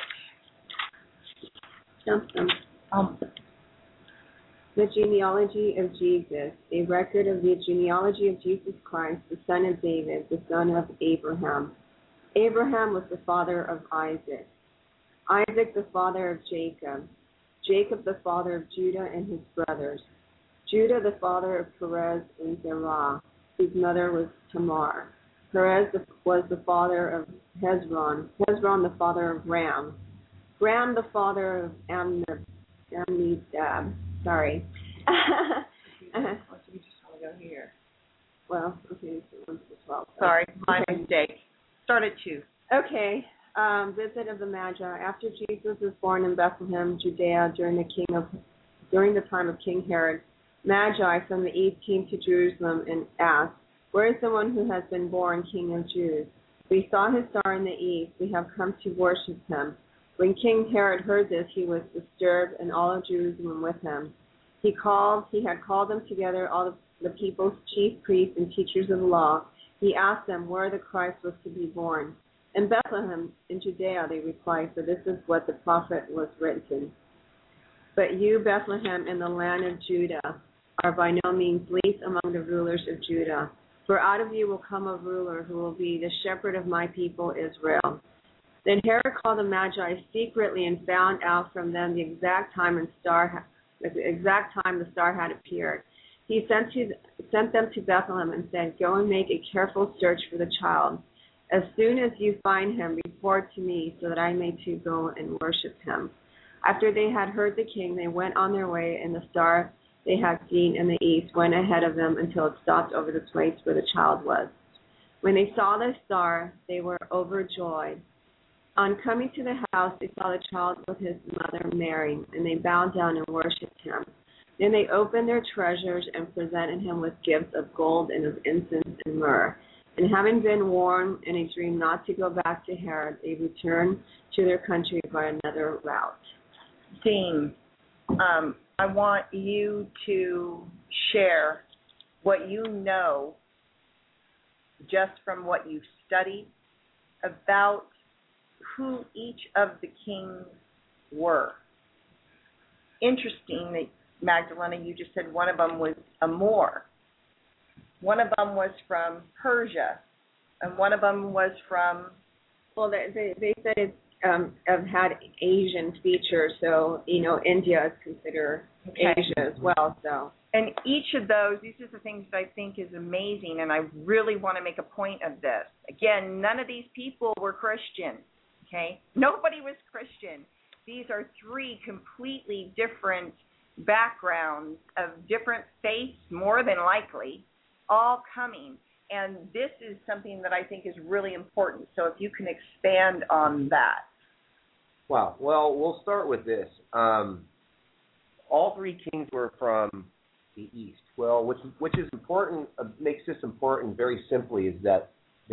The genealogy of Jesus, a record of the genealogy of Jesus Christ, the son of David, the son of Abraham. Abraham was the father of Isaac. Isaac the father of Jacob. Jacob the father of Judah and his brothers. Judah the father of Perez and Zerah, whose mother was Tamar. Perez was the father of Hezron. Hezron the father of Ram. Ram the father of Amminadab. Sorry. You just want to go here. Well, okay, so 1 to 12. Sorry, my mistake. Start at 2. Okay. Visit of the Magi. After Jesus was born in Bethlehem, Judea, during the time of King Herod, Magi from the east came to Jerusalem and asked, "Where is the one who has been born King of Jews? We saw his star in the east. We have come to worship him. When King Herod heard this, he was disturbed, and all of Jerusalem with him. He had called them together, all the people's chief priests and teachers of the law. He asked them where the Christ was to be born. In Bethlehem, in Judea, they replied, for this is what the prophet was written. But you, Bethlehem, in the land of Judah, are by no means least among the rulers of Judah. For out of you will come a ruler who will be the shepherd of my people Israel. Then Herod called the Magi secretly and found out from them the exact time the star had appeared. He sent them to Bethlehem and said, go and make a careful search for the child. As soon as you find him, report to me so that I may too go and worship him. After they had heard the king, they went on their way, and the star they had seen in the east went ahead of them until it stopped over the place where the child was. When they saw the star, they were overjoyed. On coming to the house, they saw the child with his mother Mary, and they bowed down and worshipped him. Then they opened their treasures and presented him with gifts of gold and of incense and myrrh. And having been warned in a dream not to go back to Herod, they returned to their country by another route. Dean, I want you to share what you know just from what you've studied about who each of the kings were. Interesting that, Magdalena, you just said one of them was a Moor. One of them was from Persia, and one of them was from... Well, they said it had Asian features, so, India is considered Asia as well. So. And each of those, these are the things that I think is amazing, and I really want to make a point of this. Again, none of these people were Christian, okay? Nobody was Christian. These are three completely different backgrounds of different faiths, more than likely, all coming. And this is something that I think is really important. So if you can expand on that. Wow. Well, we'll start with this. All three kings were from the east. Well, which is important, makes this important very simply, is that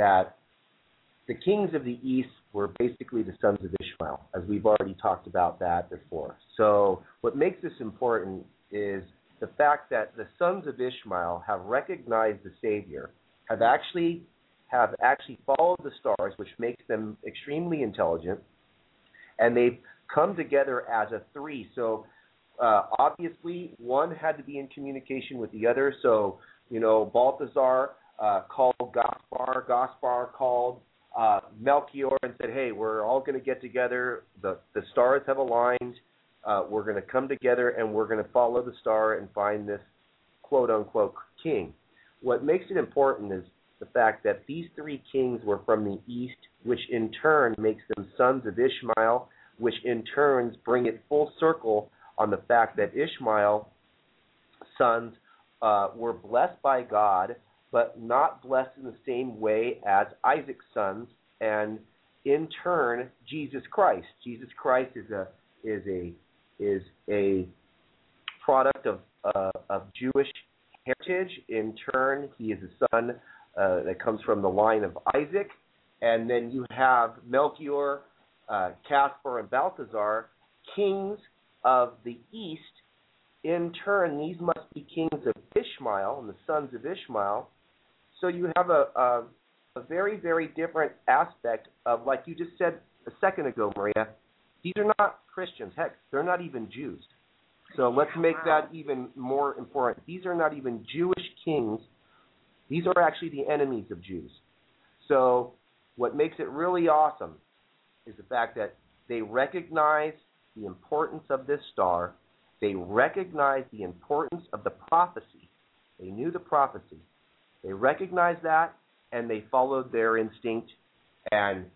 the kings of the east were basically the sons of Ishmael, as we've already talked about that before. So what makes this important is the fact that the sons of Ishmael have recognized the Savior, have actually followed the stars, which makes them extremely intelligent, and they've come together as a three. So obviously one had to be in communication with the other. So, Balthazar called Gaspar. Gaspar called Melchior and said, hey, we're all going to get together. The stars have aligned. We're going to come together and we're going to follow the star and find this quote-unquote king. What makes it important is the fact that these three kings were from the east, which in turn makes them sons of Ishmael, which in turn bring it full circle on the fact that Ishmael's sons were blessed by God, but not blessed in the same way as Isaac's sons, and in turn, Jesus Christ. Jesus Christ is a product of Jewish heritage. In turn, he is a son that comes from the line of Isaac, and then you have Melchior, Caspar, and Balthazar, kings of the east. In turn, these must be kings of Ishmael and the sons of Ishmael. So you have a very, very different aspect of, like you just said a second ago, Maria, these are not Christians. Heck, they're not even Jews. So let's make that even more important. These are not even Jewish kings. These are actually the enemies of Jews. So what makes it really awesome is the fact that they recognize the importance of this star. They recognize the importance of the prophecy. They knew the prophecy. They recognized that, and they followed their instinct, and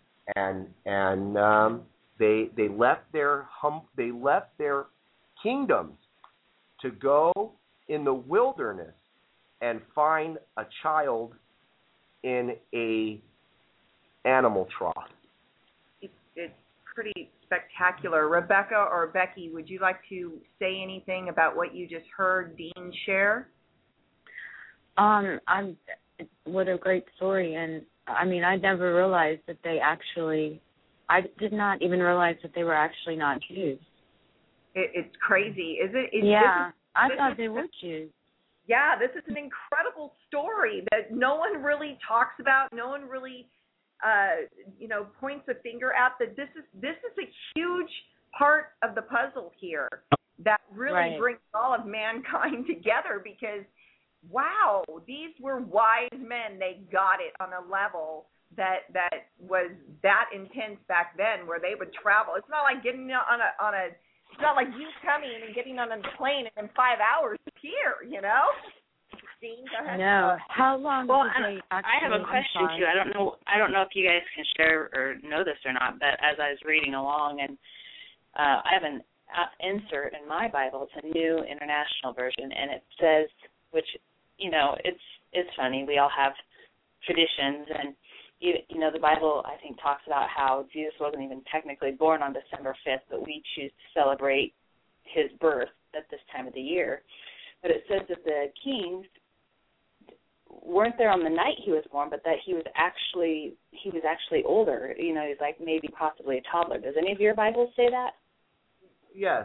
they left their kingdoms to go in the wilderness and find a child in a animal trough. It's pretty spectacular. Rebecca or Becky, would you like to say anything about what you just heard Dean share? What a great story, and I mean, I never realized that I did not even realize that they were actually not Jews. It's crazy, is it? I thought they were Jews. Yeah, this is an incredible story that no one really talks about. No one really, points a finger at. That this is a huge part of the puzzle here that really brings all of mankind together. Because, wow, these were wise men. They got it on a level that was that intense back then, where they would travel. It's not like getting on a it's not like you coming and getting on a plane and in 5 hours here, you know? Christine, go ahead. No. How long did they actually I have a question too. I don't know if you guys can share or know this or not, but as I was reading along, and I have an insert in my Bible. It's a New International Version, and it says, which, it's funny. We all have traditions, and the Bible, I think, talks about how Jesus wasn't even technically born on December 5th, but we choose to celebrate his birth at this time of the year. But it says that the kings weren't there on the night he was born, but that he was actually older. He's like maybe possibly a toddler. Does any of your Bibles say that? Yes.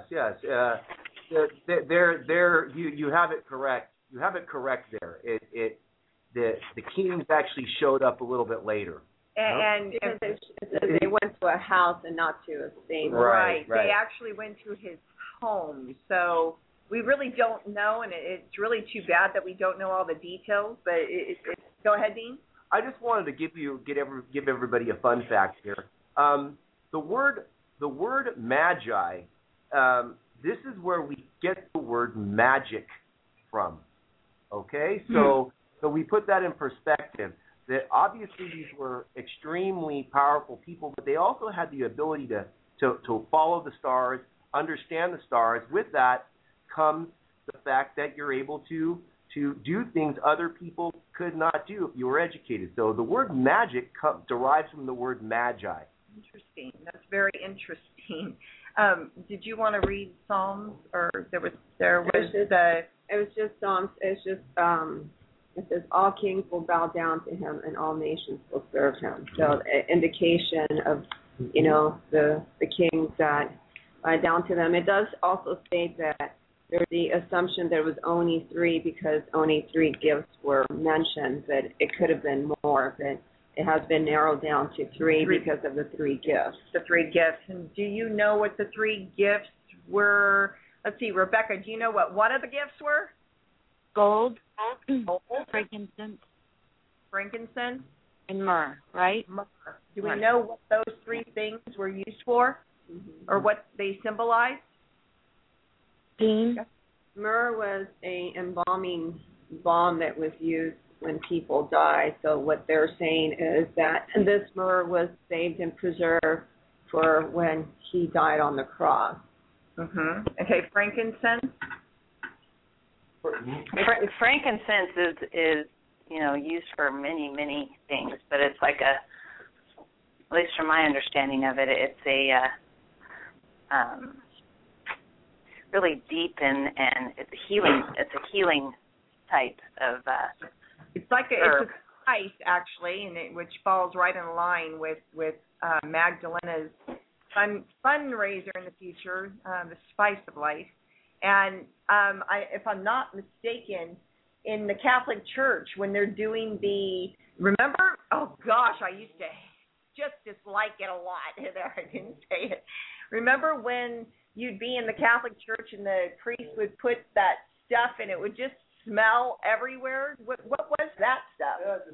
There. You have it correct. You have it correct there. The kings actually showed up a little bit later. And they went to a house and not to a stable. Right. They actually went to his home. So we really don't know, and it's really too bad that we don't know all the details. But go ahead, Dean. I just wanted to give everybody a fun fact here. The word magi. This is where we get the word magic from. Okay, so we put that in perspective. That obviously these were extremely powerful people, but they also had the ability to follow the stars, understand the stars. With that comes the fact that you're able to do things other people could not do if you were educated. So the word magic derives from the word magi. Interesting. That's very interesting. Did you want to read Psalms, or it was just Psalms. It's just it says all kings will bow down to him and all nations will serve him. So an indication of the kings that bow down to them. It does also state that there's the assumption there was only 3 because only 3 gifts were mentioned, but it could have been more. But it has been narrowed down to 3 because of the 3 gifts. The 3 gifts. And do you know what the 3 gifts were? Let's see, Rebecca, do you know what one of the gifts were? Gold, frankincense, and myrrh, right? Myrrh. Do we know what those 3 things were used for, or what they symbolize? Dean? Myrrh was a embalming balm that was used when people die. So what they're saying is that this myrrh was saved and preserved for when he died on the cross. Okay, frankincense. Frankincense is used for many things, but it's like at least from my understanding of it, it's a really deep and it's a healing type of it's like it's a spice actually, and which falls right in line with Magdalena's fundraiser in the future, the Spice of Life. And if I'm not mistaken, in the Catholic Church, when they're doing remember? Oh gosh, I used to just dislike it a lot. There, I didn't say it. Remember when you'd be in the Catholic Church and the priest would put that stuff and it would just smell everywhere? What was that stuff?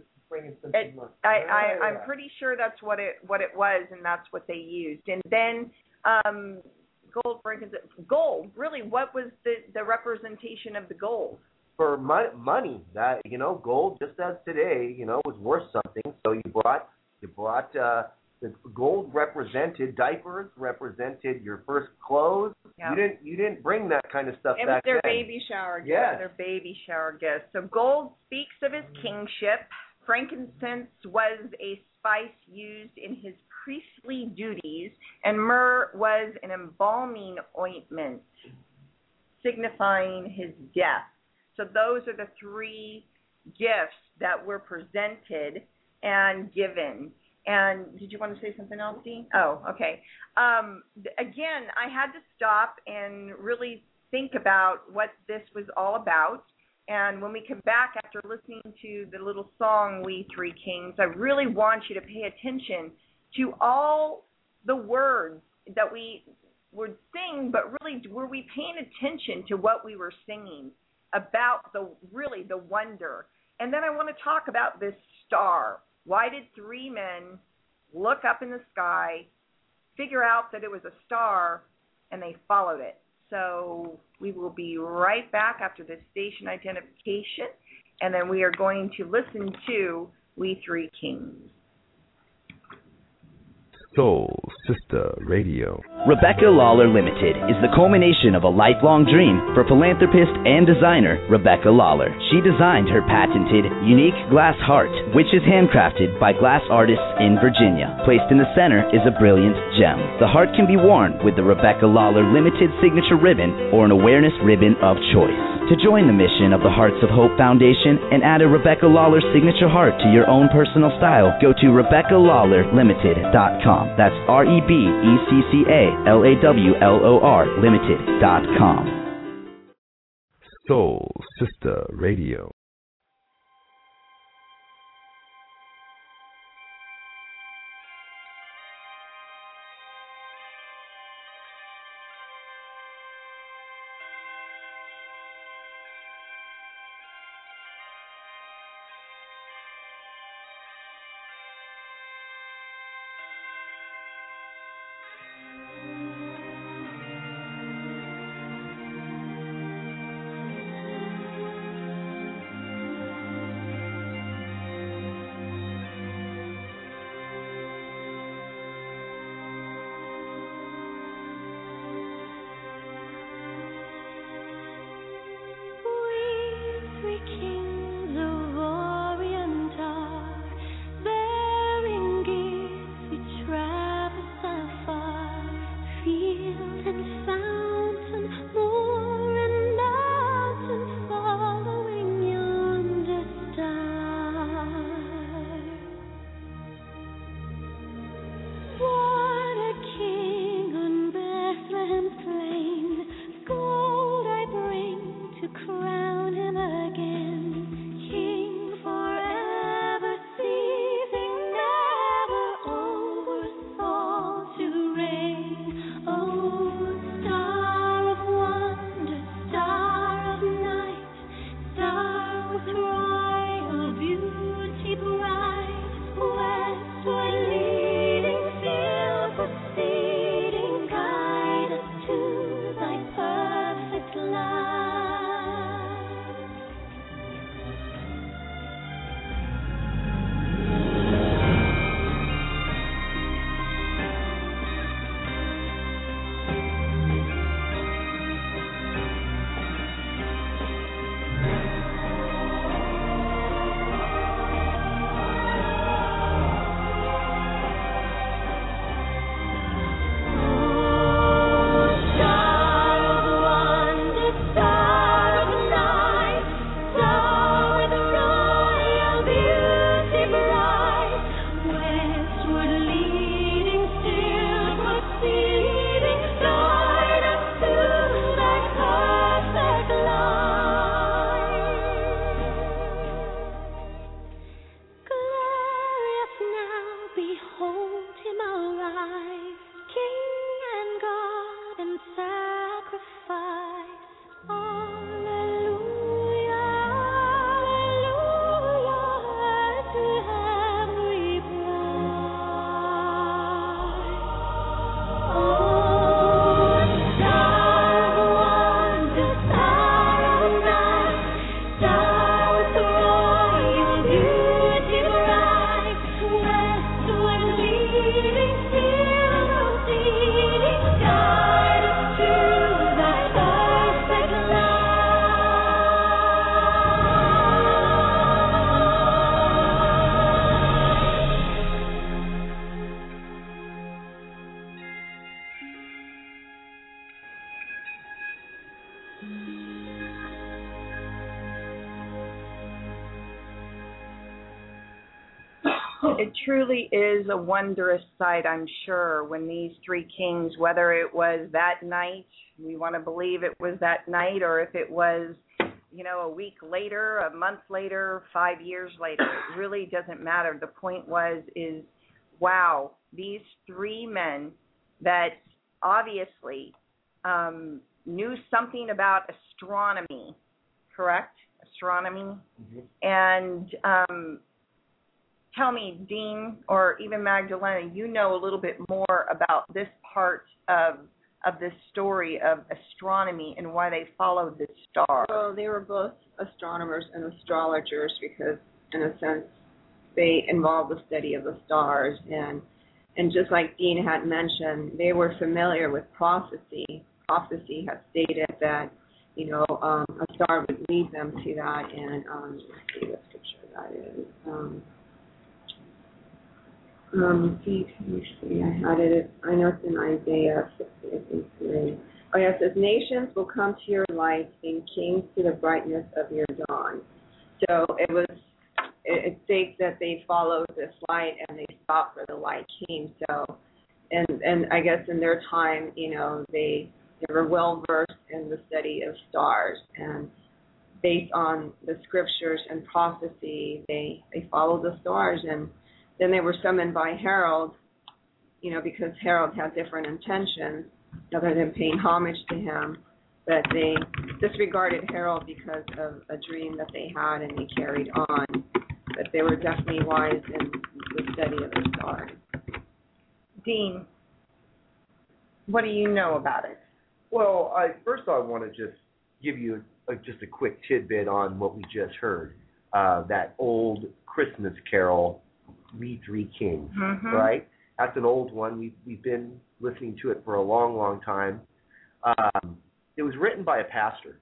I'm pretty sure that's what it was, and that's what they used. And then gold, frankincense, gold. Really, what was the representation of the gold? For money, that gold, just as today, was worth something. So you brought the gold represented diapers, represented your first clothes. Yeah. You didn't bring that kind of stuff back then. It was their baby shower gifts. Yes. Their baby shower gifts. So gold speaks of his kingship. Frankincense was a spice used in his priestly duties, and myrrh was an embalming ointment signifying his death. So those are the 3 gifts that were presented and given. And did you want to say something else, Dean? Oh, okay. Again, I had to stop and really think about what this was all about. And when we come back after listening to the little song, We Three Kings, I really want you to pay attention to all the words that we would sing, but really were we paying attention to what we were singing about the wonder. And then I want to talk about this star. Why did three men look up in the sky, figure out that it was a star, and they followed it? So we will be right back after this station identification, and then we are going to listen to We Three Kings. Soul Sister Radio. Rebecca Lawler Limited is the culmination of a lifelong dream for philanthropist and designer Rebecca Lawler. She designed her patented, unique glass heart, which is handcrafted by glass artists in Virginia. Placed in the center is a brilliant gem. The heart can be worn with the Rebecca Lawler Limited signature ribbon or an awareness ribbon of choice. To join the mission of the Hearts of Hope Foundation and add a Rebecca Lawler signature heart to your own personal style, go to RebeccaLawlerLimited.com. That's RebeccaLawlor Limited.com. Soul Sister Radio. Crown him again. It truly is a wondrous sight, I'm sure, when these three kings, whether it was that night, we want to believe it was that night, or if it was, a week later, a month later, 5 years later, it really doesn't matter. The point is, wow, these three men that obviously knew something about astronomy, correct? Astronomy. And tell me, Dean, or even Magdalena, you know a little bit more about this part of this story of astronomy and why they followed this star. Well, they were both astronomers and astrologers because, in a sense, they involved the study of the stars. And just like Dean had mentioned, they were familiar with prophecy. Prophecy had stated that, a star would lead them to that. And let's see what scripture that is. Let me see. I had it. I know it's in Isaiah 53. Oh, yeah, it says, nations will come to your light and kings to the brightness of your dawn. So it states that they followed this light and they stopped where the light came. So, and I guess in their time, they were well versed in the study of stars, and based on the scriptures and prophecy, they followed the stars. And then they were summoned by Herod, because Herod had different intentions other than paying homage to him. But they disregarded Herod because of a dream that they had, and they carried on. But they were definitely wise in the study of the stars. Dean, what do you know about it? Well, first I want to just give you just a quick tidbit on what we just heard. That old Christmas carol, We Three Kings, right? That's an old one. We've been listening to it for a long, long time. It was written by a pastor,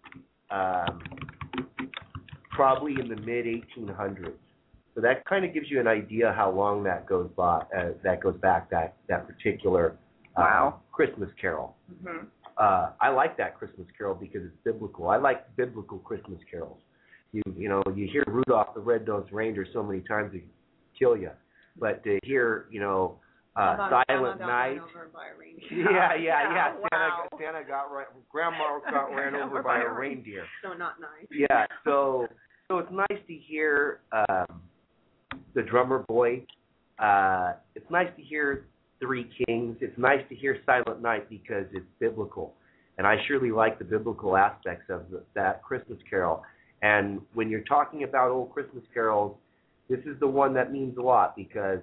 probably in the mid-1800s. So that kind of gives you an idea how long that goes back. That particular Christmas carol. I like that Christmas carol because it's biblical. I like biblical Christmas carols. You hear Rudolph the Red-Nosed Reindeer so many times it kill you, but to hear Silent Night. Yeah. Wow. Santa Grandma got ran over by a reindeer. So not nice. Yeah, so it's nice to hear the drummer boy. It's nice to hear Three Kings. It's nice to hear Silent Night because it's biblical, and I surely like the biblical aspects of that Christmas carol. And when you're talking about old Christmas carols, this is the one that means a lot because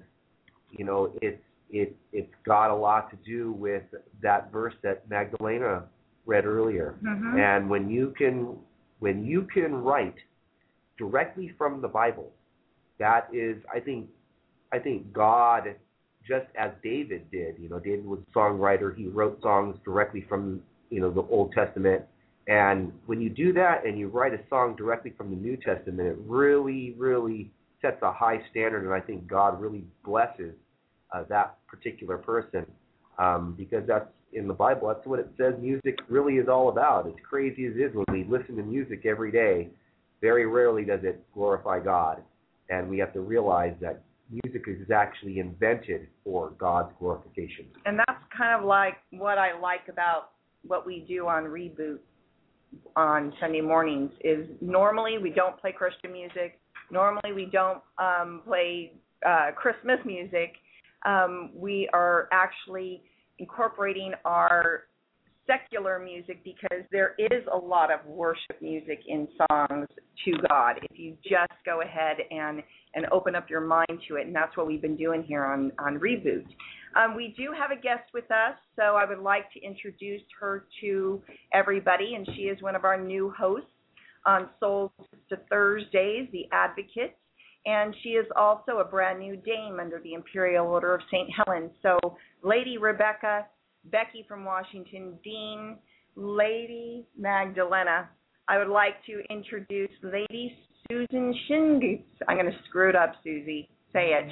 it's got a lot to do with that verse that Magdalena read earlier. And when you can write directly from the Bible, that is, I think God, just as David did. David was a songwriter. He wrote songs directly from the Old Testament. And when you do that and you write a song directly from the New Testament, it really, really sets a high standard, and I think God really blesses that particular person because that's in the Bible. That's what it says music really is all about. As crazy as it is when we listen to music every day, very rarely does it glorify God, and we have to realize that music is actually invented for God's glorification. And that's kind of like what I like about what we do on Reboot on Sunday mornings is normally we don't play Christian music. Normally we don't play Christmas music. We are actually incorporating our secular music because there is a lot of worship music in songs to God if you just go ahead and open up your mind to it, and that's what we've been doing here on Reboot. We do have a guest with us, so I would like to introduce her to everybody, and she is one of our new hosts on Soul Sister Thursdays, The Advocate, and she is also a brand new dame under the Imperial Order of St. Helens. So Lady Rebecca, Becky from Washington, Dean, Lady Magdalena, I would like to introduce Lady Susan Shingutz. I'm going to screw it up, Susie. Say it.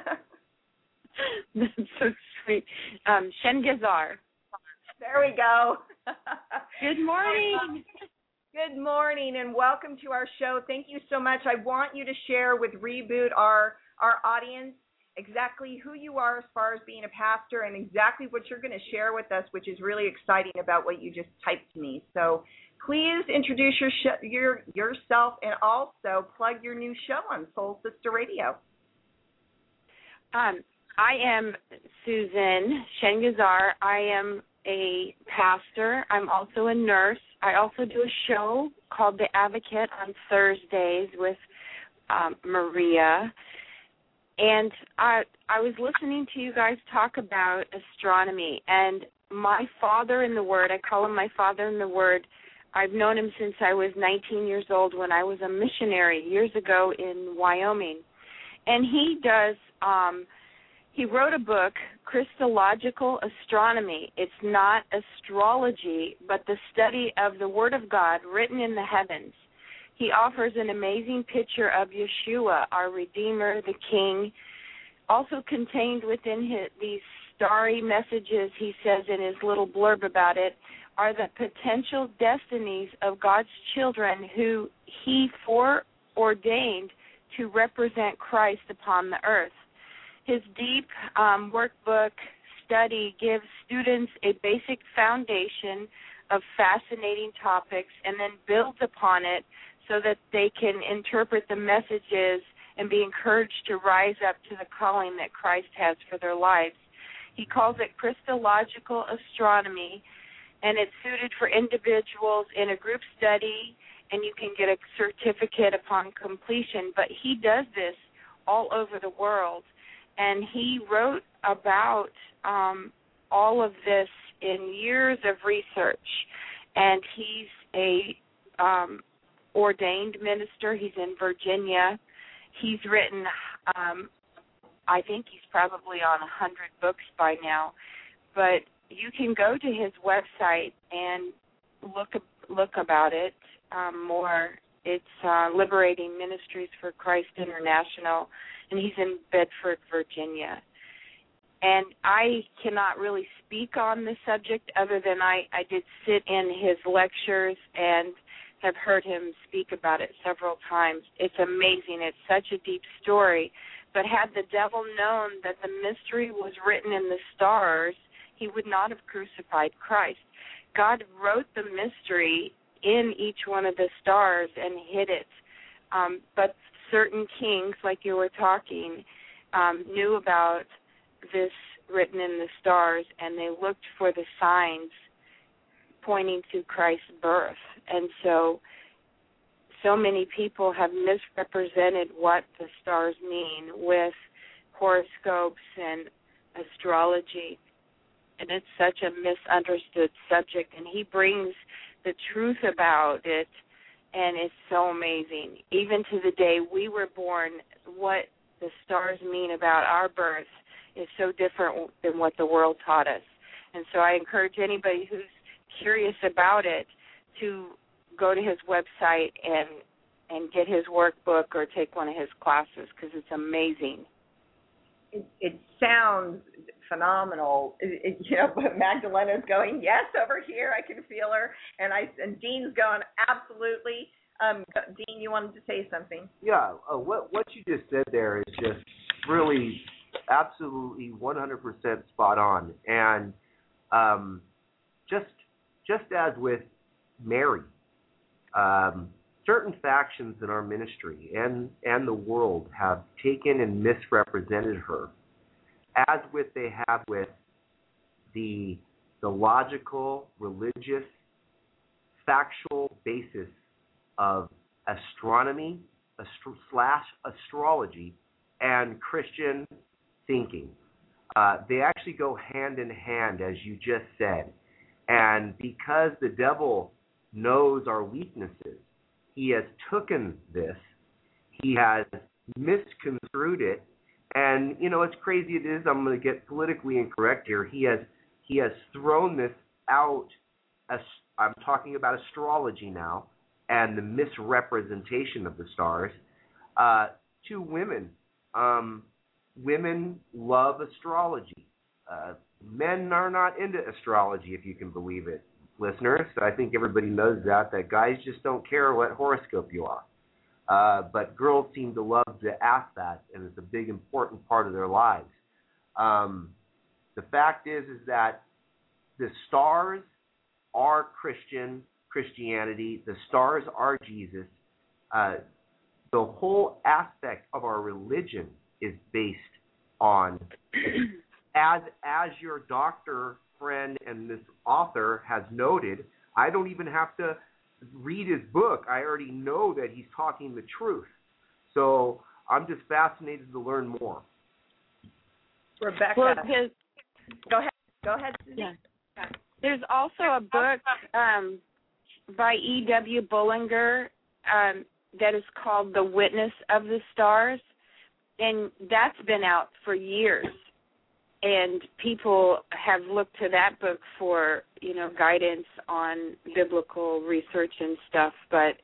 That's so sweet. Shengazar. There we go. Good morning. Good morning and welcome to our show. Thank you so much. I want you to share with Reboot, our audience, exactly who you are as far as being a pastor and exactly what you're going to share with us, which is really exciting about what you just typed to me. So please introduce yourself and also plug your new show on Soul Sister Radio. I am Susan Shengazar. I am a pastor. I'm also a nurse. I also do a show called The Advocate on Thursdays with Maria. And I was listening to you guys talk about astronomy. And my father in the Word, I call him my father in the Word, I've known him since I was 19 years old when I was a missionary years ago in Wyoming. And he does, he wrote a book, Christological Astronomy. It's not astrology, but the study of the Word of God written in the heavens. He offers an amazing picture of Yeshua, our Redeemer, the King. Also contained within these starry messages, he says in his little blurb about it, are the potential destinies of God's children who he foreordained to represent Christ upon the earth. His deep workbook study gives students a basic foundation of fascinating topics and then builds upon it so that they can interpret the messages and be encouraged to rise up to the calling that Christ has for their lives. He calls it Christological Astronomy, and it's suited for individuals in a group study, and you can get a certificate upon completion. But he does this all over the world, and he wrote about all of this in years of research, and he's a ordained minister. He's in Virginia. He's written, I think he's probably on 100 books by now, but you can go to his website and look about it more. It's Liberating Ministries for Christ International, and he's in Bedford, Virginia. And I cannot really speak on the subject other than I did sit in his lectures and have heard him speak about it several times. It's amazing. It's such a deep story. But had the devil known that the mystery was written in the stars, he would not have crucified Christ. God wrote the mystery in each one of the stars and hid it. But certain kings, like you were talking, knew about this written in the stars, and they looked for the signs pointing to Christ's birth. And so many people have misrepresented what the stars mean with horoscopes and astrology. And it's such a misunderstood subject, and he brings the truth about it, and it's so amazing. Even to the day we were born, what the stars mean about our birth is so different than what the world taught us. And so I encourage anybody who's curious about it to go to his website and get his workbook or take one of his classes, because it's amazing. It sounds phenomenal. But Magdalena's going, yes, over here, I can feel her, and Dean's going, absolutely. Dean, you wanted to say something? Yeah, what you just said there is just really absolutely 100% spot on. And just as with Mary, certain factions in our ministry and the world have taken and misrepresented her, as with they have with the logical, religious, factual basis of astronomy / astrology and Christian thinking. They actually go hand in hand, as you just said. And because the devil knows our weaknesses, he has taken this, he has misconstrued it, and as crazy it is, I'm going to get politically incorrect here, he has thrown this out, as I'm talking about astrology now, and the misrepresentation of the stars, to women. Women love astrology. Men are not into astrology, if you can believe it, listeners. I think everybody knows that guys just don't care what horoscope you are. But girls seem to love to ask that, and it's a big, important part of their lives. The fact is that the stars are Christianity. The stars are Jesus. The whole aspect of our religion is based on, as your doctor friend and this author has noted, I don't even have to read his book. I already know that he's talking the truth. So I'm just fascinated to learn more. Rebecca, Well, go ahead, Susie. Yeah. There's also a book by E.W. Bullinger that is called The Witness of the Stars, and that's been out for years. And people have looked to that book for, guidance on biblical research and stuff. But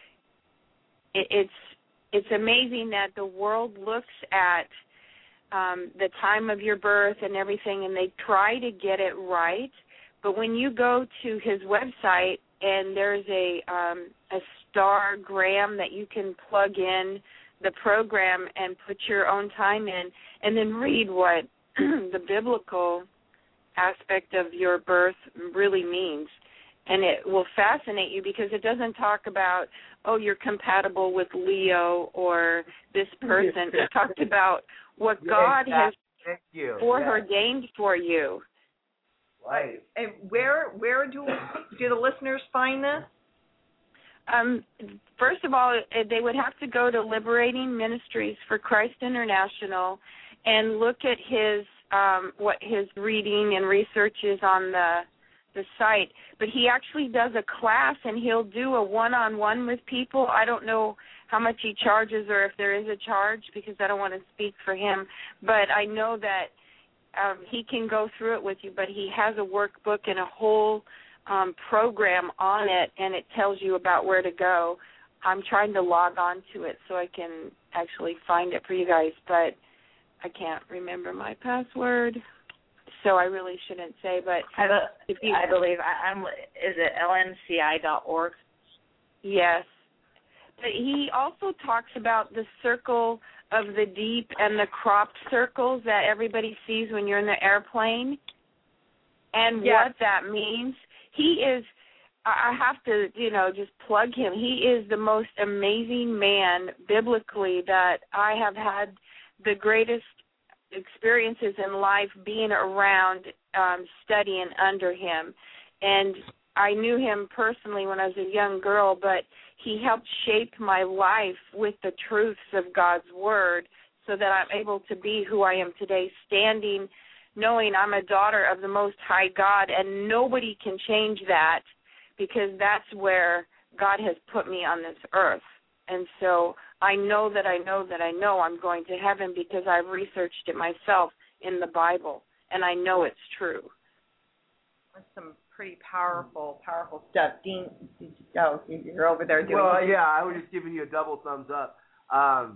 it's amazing that the world looks at the time of your birth and everything, and they try to get it right. But when you go to his website and there's a stargram that you can plug in the program and put your own time in, and then read what the biblical aspect of your birth really means. And it will fascinate you because it doesn't talk about, you're compatible with Leo or this person. It talks about what God has foreordained for you. Right. And where do the listeners find this? First of all, they would have to go to Liberating Ministries for Christ International and look at his what his reading and research is on the site. But he actually does a class, and he'll do a one-on-one with people. I don't know how much he charges or if there is a charge because I don't want to speak for him. But I know that he can go through it with you, but he has a workbook and a whole program on it, and it tells you about where to go. I'm trying to log on to it so I can actually find it for you guys, but I can't remember my password, so I really shouldn't say. But I believe is it lnci.org? Yes. But he also talks about the circle of the deep and the cropped circles that everybody sees when you're in the airplane, and what that means. He is, I have to, just plug him. He is the most amazing man biblically that I have had the greatest experiences in life being around, studying under him. And I knew him personally when I was a young girl, but he helped shape my life with the truths of God's Word so that I'm able to be who I am today, standing, knowing I'm a daughter of the Most High God, and nobody can change that because that's where God has put me on this earth. And so I know that I know that I know I'm going to heaven because I've researched it myself in the Bible, and I know it's true. That's some pretty powerful stuff. Dean, you're over there doing Well, yeah, I was just giving you a double thumbs up. I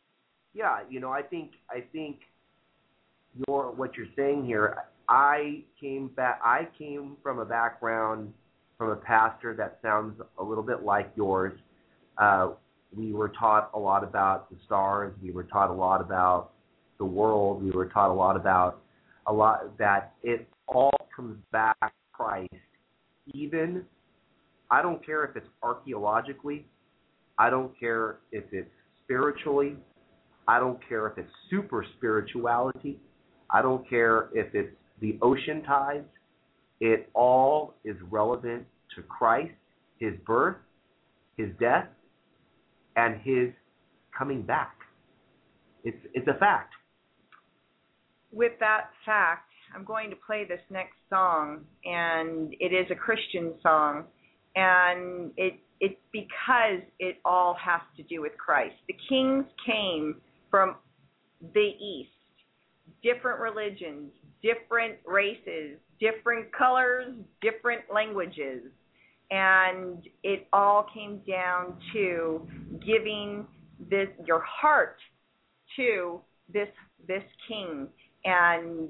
think what you're saying here, I came from a background from a pastor that sounds a little bit like yours. We were taught a lot about the stars. We were taught a lot about the world. We were taught a lot that it all comes back to Christ. Even, I don't care if it's archaeologically, I don't care if it's spiritually, I don't care if it's super spirituality, I don't care if it's the ocean tides. It all is relevant to Christ, his birth, his death, and his coming back. It's a fact. With that fact, I'm going to play this next song, and it is a Christian song, and it's because it all has to do with Christ. The kings came from the East, different religions, different races, different colors, different languages, and it all came down to giving your heart to this king and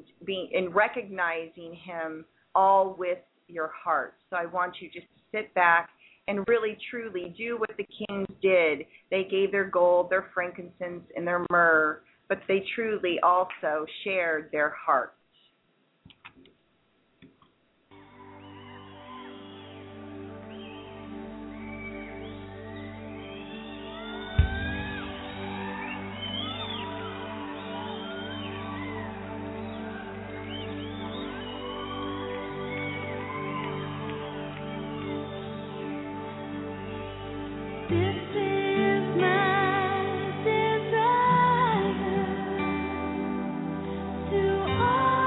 recognizing him all with your heart. So I want you just to sit back and really truly do what the kings did. They gave their gold, their frankincense, and their myrrh, but they truly also shared their hearts. To all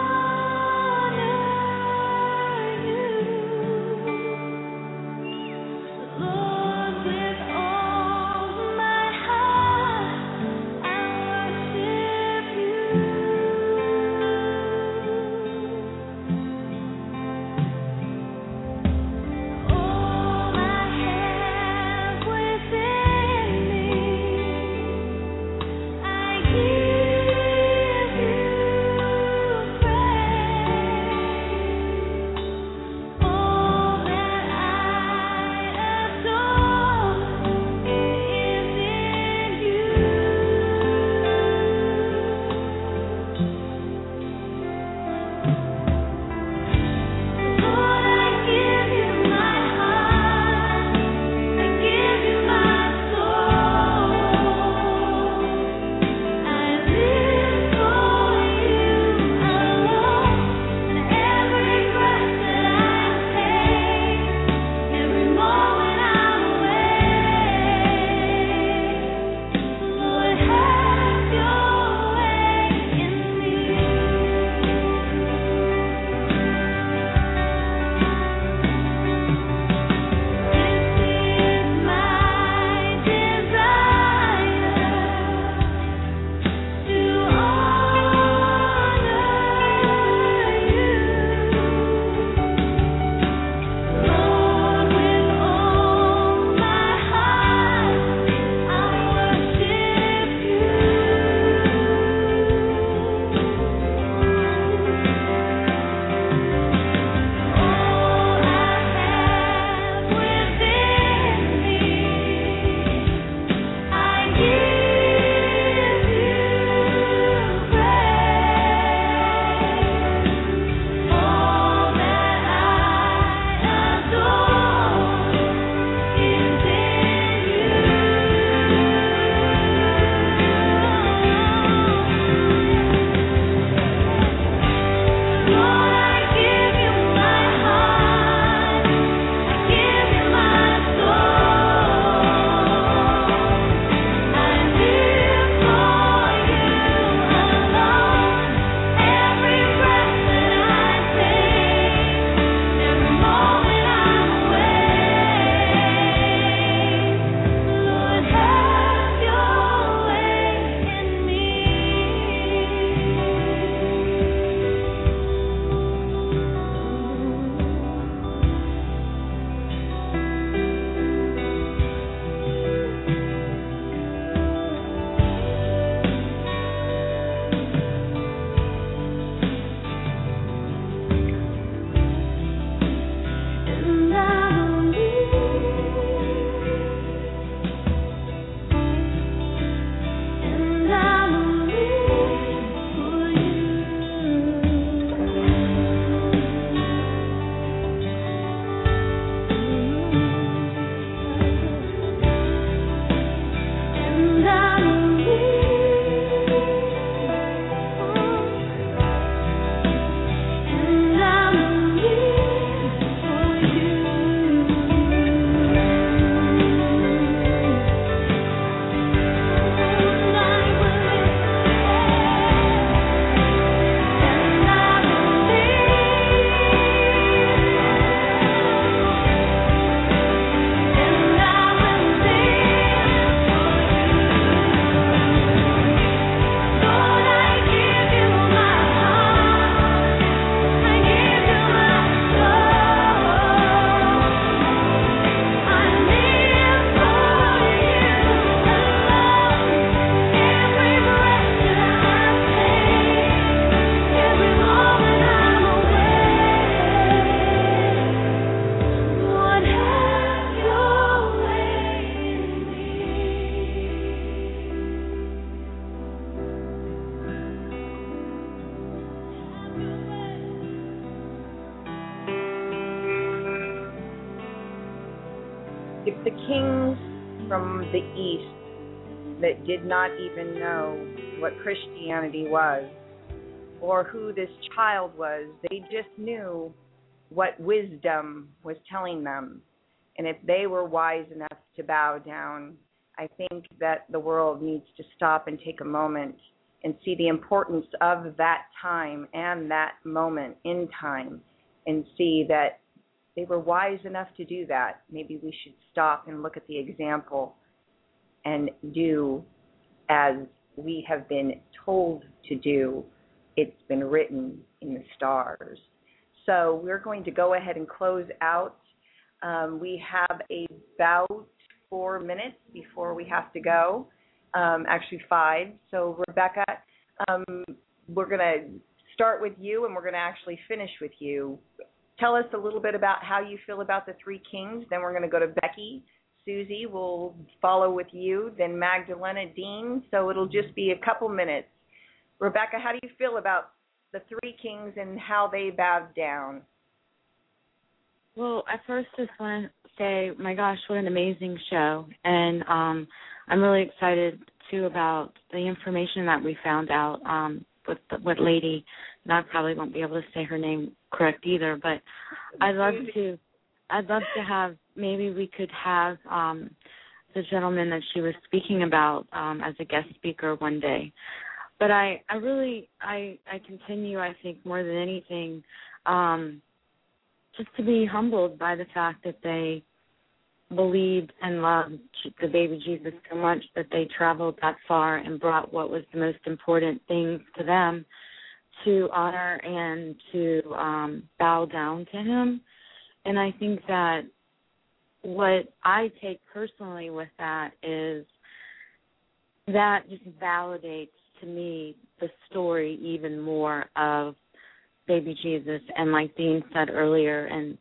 kings from the east that did not even know what Christianity was or who this child was. They just knew what wisdom was telling them. And if they were wise enough to bow down, I think that the world needs to stop and take a moment and see the importance of that time and that moment in time and see that they were wise enough to do that. Maybe we should stop and look at the example and do as we have been told to do. It's been written in the stars. So we're going to go ahead and close out. We have about 4 minutes before we have to go, actually 5. So Rebecca, we're going to start with you and we're going to actually finish with you. Tell us a little bit about how you feel about the three kings. Then we're going to go to Becky. Susie will follow with you, then Magdalena, Dean. So it'll just be a couple minutes. Rebecca, how do you feel about the three kings and how they bowed down? Well, I first just want to say, my gosh, what an amazing show. And I'm really excited, too, about the information that we found out with lady, and I probably won't be able to say her name correct either, but I'd love to have, maybe we could have the gentleman that she was speaking about as a guest speaker one day. But I continue, I think, more than anything, just to be humbled by the fact that they believed and loved the baby Jesus so much that they traveled that far and brought what was the most important things to them to honor and to bow down to him. And I think that what I take personally with that is that just validates to me the story even more of baby Jesus. And like Dean said earlier, and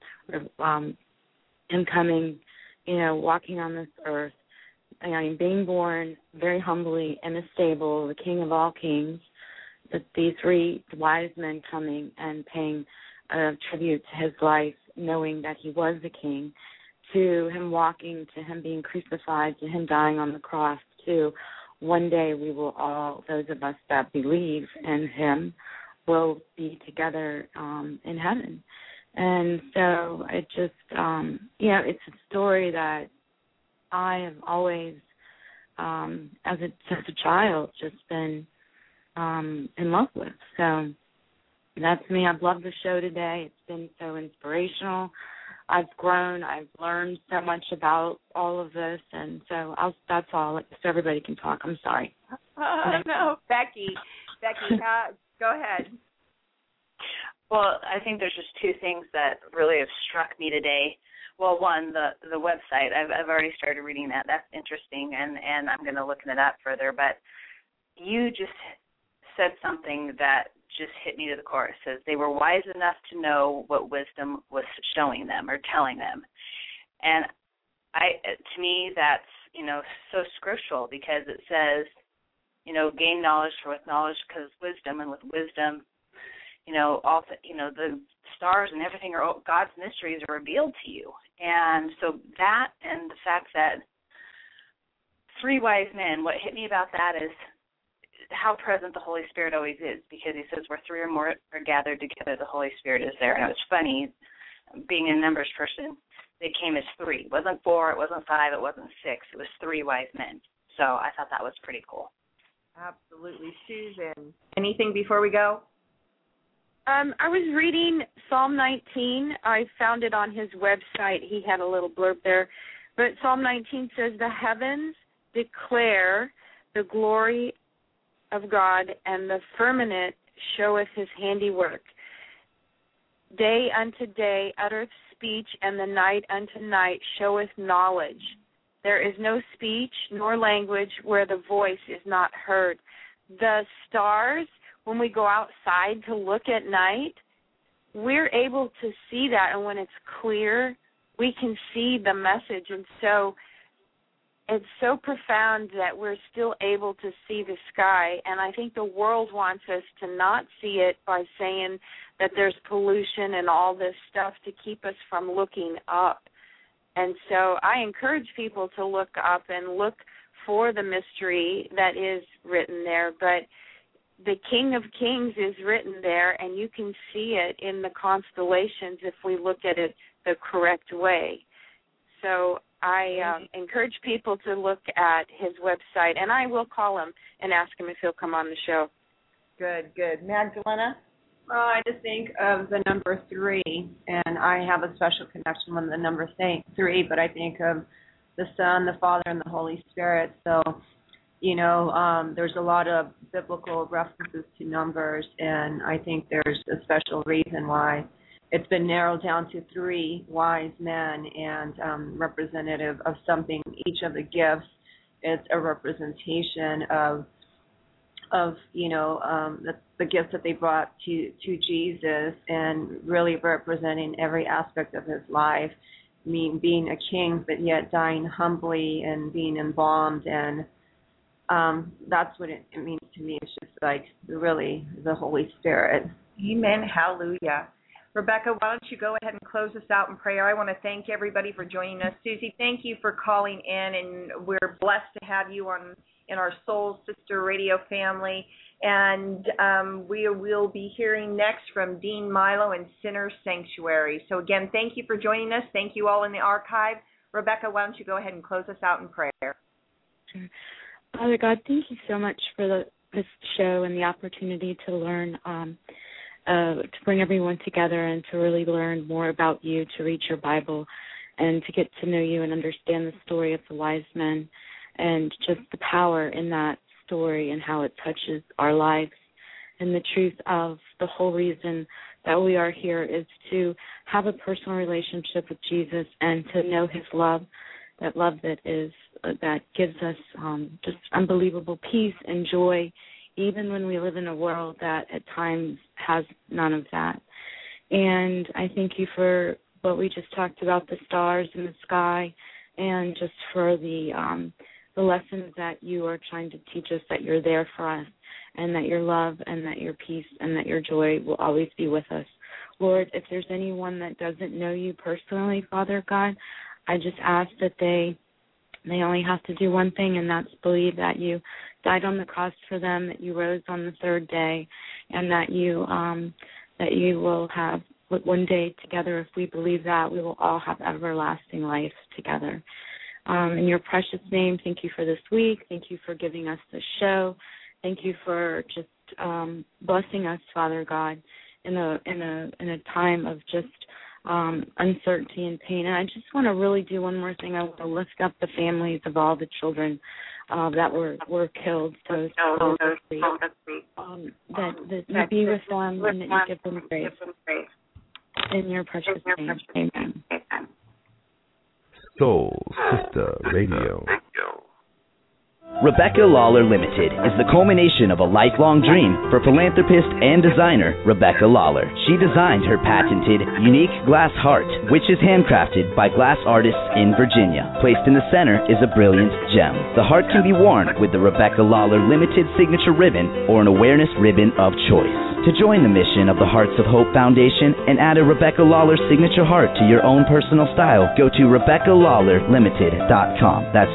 him coming, walking on this earth, being born very humbly in a stable, the King of all kings, these three wise men coming and paying tribute to his life, knowing that he was the king, to him walking, to him being crucified, to him dying on the cross, to one day we will all, those of us that believe in him, will be together in heaven. And so it just, it's a story that I have always, as a child, just been in love with. So that's me. I've loved the show today. It's been so inspirational. I've grown. I've learned so much about all of this, and so that's all. So everybody can talk. I'm sorry. No, Becky, go ahead. Well, I think there's just two things that really have struck me today. Well, one, the website. I've already started reading that. That's interesting, and I'm going to look it up further. But you just said something that just hit me to the core. It says they were wise enough to know what wisdom was showing them or telling them. And to me, that's, so scriptural, because it says, gain knowledge, for with knowledge comes wisdom, and with wisdom, the stars and everything are God's mysteries are revealed to you. And so that, and the fact that three wise men, what hit me about that is how present the Holy Spirit always is, because he says where three or more are gathered together, the Holy Spirit is there. And it's funny, being a numbers person, they came as three. It wasn't 4, it wasn't 5, it wasn't 6. It was three wise men. So I thought that was pretty cool. Absolutely. Susan, anything before we go? I was reading Psalm 19. I found it on his website. He had a little blurb there. But Psalm 19 says, the heavens declare the glory of God, and the firmament showeth his handiwork. Day unto day uttereth speech, and the night unto night showeth knowledge. There is no speech nor language where the voice is not heard. The stars, when we go outside to look at night, we're able to see that, and when it's clear, we can see the message. And so it's so profound that we're still able to see the sky, and I think the world wants us to not see it by saying that there's pollution and all this stuff to keep us from looking up. And so I encourage people to look up and look for the mystery that is written there. But the King of Kings is written there, and you can see it in the constellations if we look at it the correct way. So I encourage people to look at his website, and I will call him and ask him if he'll come on the show. Good. Magdalena? Well, I just think of the number 3, and I have a special connection with the number 3, but I think of the Son, the Father, and the Holy Spirit. So, there's a lot of biblical references to numbers, and I think there's a special reason why it's been narrowed down to 3 wise men and representative of something. Each of the gifts is a representation of the gifts that they brought to Jesus, and really representing every aspect of his life. Being a king, but yet dying humbly and being embalmed, and that's what it means to me. It's just like really the Holy Spirit. Amen. Hallelujah. Rebecca, why don't you go ahead and close us out in prayer? I want to thank everybody for joining us. Susie, thank you for calling in, and we're blessed to have you in our Soul Sister Radio family. And we will be hearing next from Dean Milo and Sinner's Sanctuary. So again, thank you for joining us. Thank you all in the archive. Rebecca, why don't you go ahead and close us out in prayer? Sure. Father God, thank you so much for this show and the opportunity to learn, to bring everyone together and to really learn more about you, to read your Bible, and to get to know you and understand the story of the wise men and just the power in that story and how it touches our lives. And the truth of the whole reason that we are here is to have a personal relationship with Jesus and to know his love, that love that gives us just unbelievable peace and joy, even when we live in a world that at times has none of that. And I thank you for what we just talked about, the stars in the sky, and just for the lessons that you are trying to teach us, that you're there for us, and that your love and that your peace and that your joy will always be with us. Lord, if there's anyone that doesn't know you personally, Father God, I just ask that they only have to do one thing, and that's believe that you died on the cross for them, that you rose on the third day, and that you will have one day together. If we believe that, we will all have everlasting life together. In your precious name, thank you for this week. Thank you for giving us this show. Thank you for just blessing us, Father God, in a time of just uncertainty and pain. And I just want to really do one more thing. I want to lift up the families of all the children that were killed so horrifically. That you be with them and that you give them grace. In your precious name, amen. Soul Sister Radio. Rebecca Lawler Limited is the culmination of a lifelong dream for philanthropist and designer Rebecca Lawler. She designed her patented, unique glass heart, which is handcrafted by glass artists in Virginia. Placed in the center is a brilliant gem. The heart can be worn with the Rebecca Lawler Limited signature ribbon or an awareness ribbon of choice. To join the mission of the Hearts of Hope Foundation and add a Rebecca Lawler signature heart to your own personal style, go to RebeccaLawlerLimited.com. That's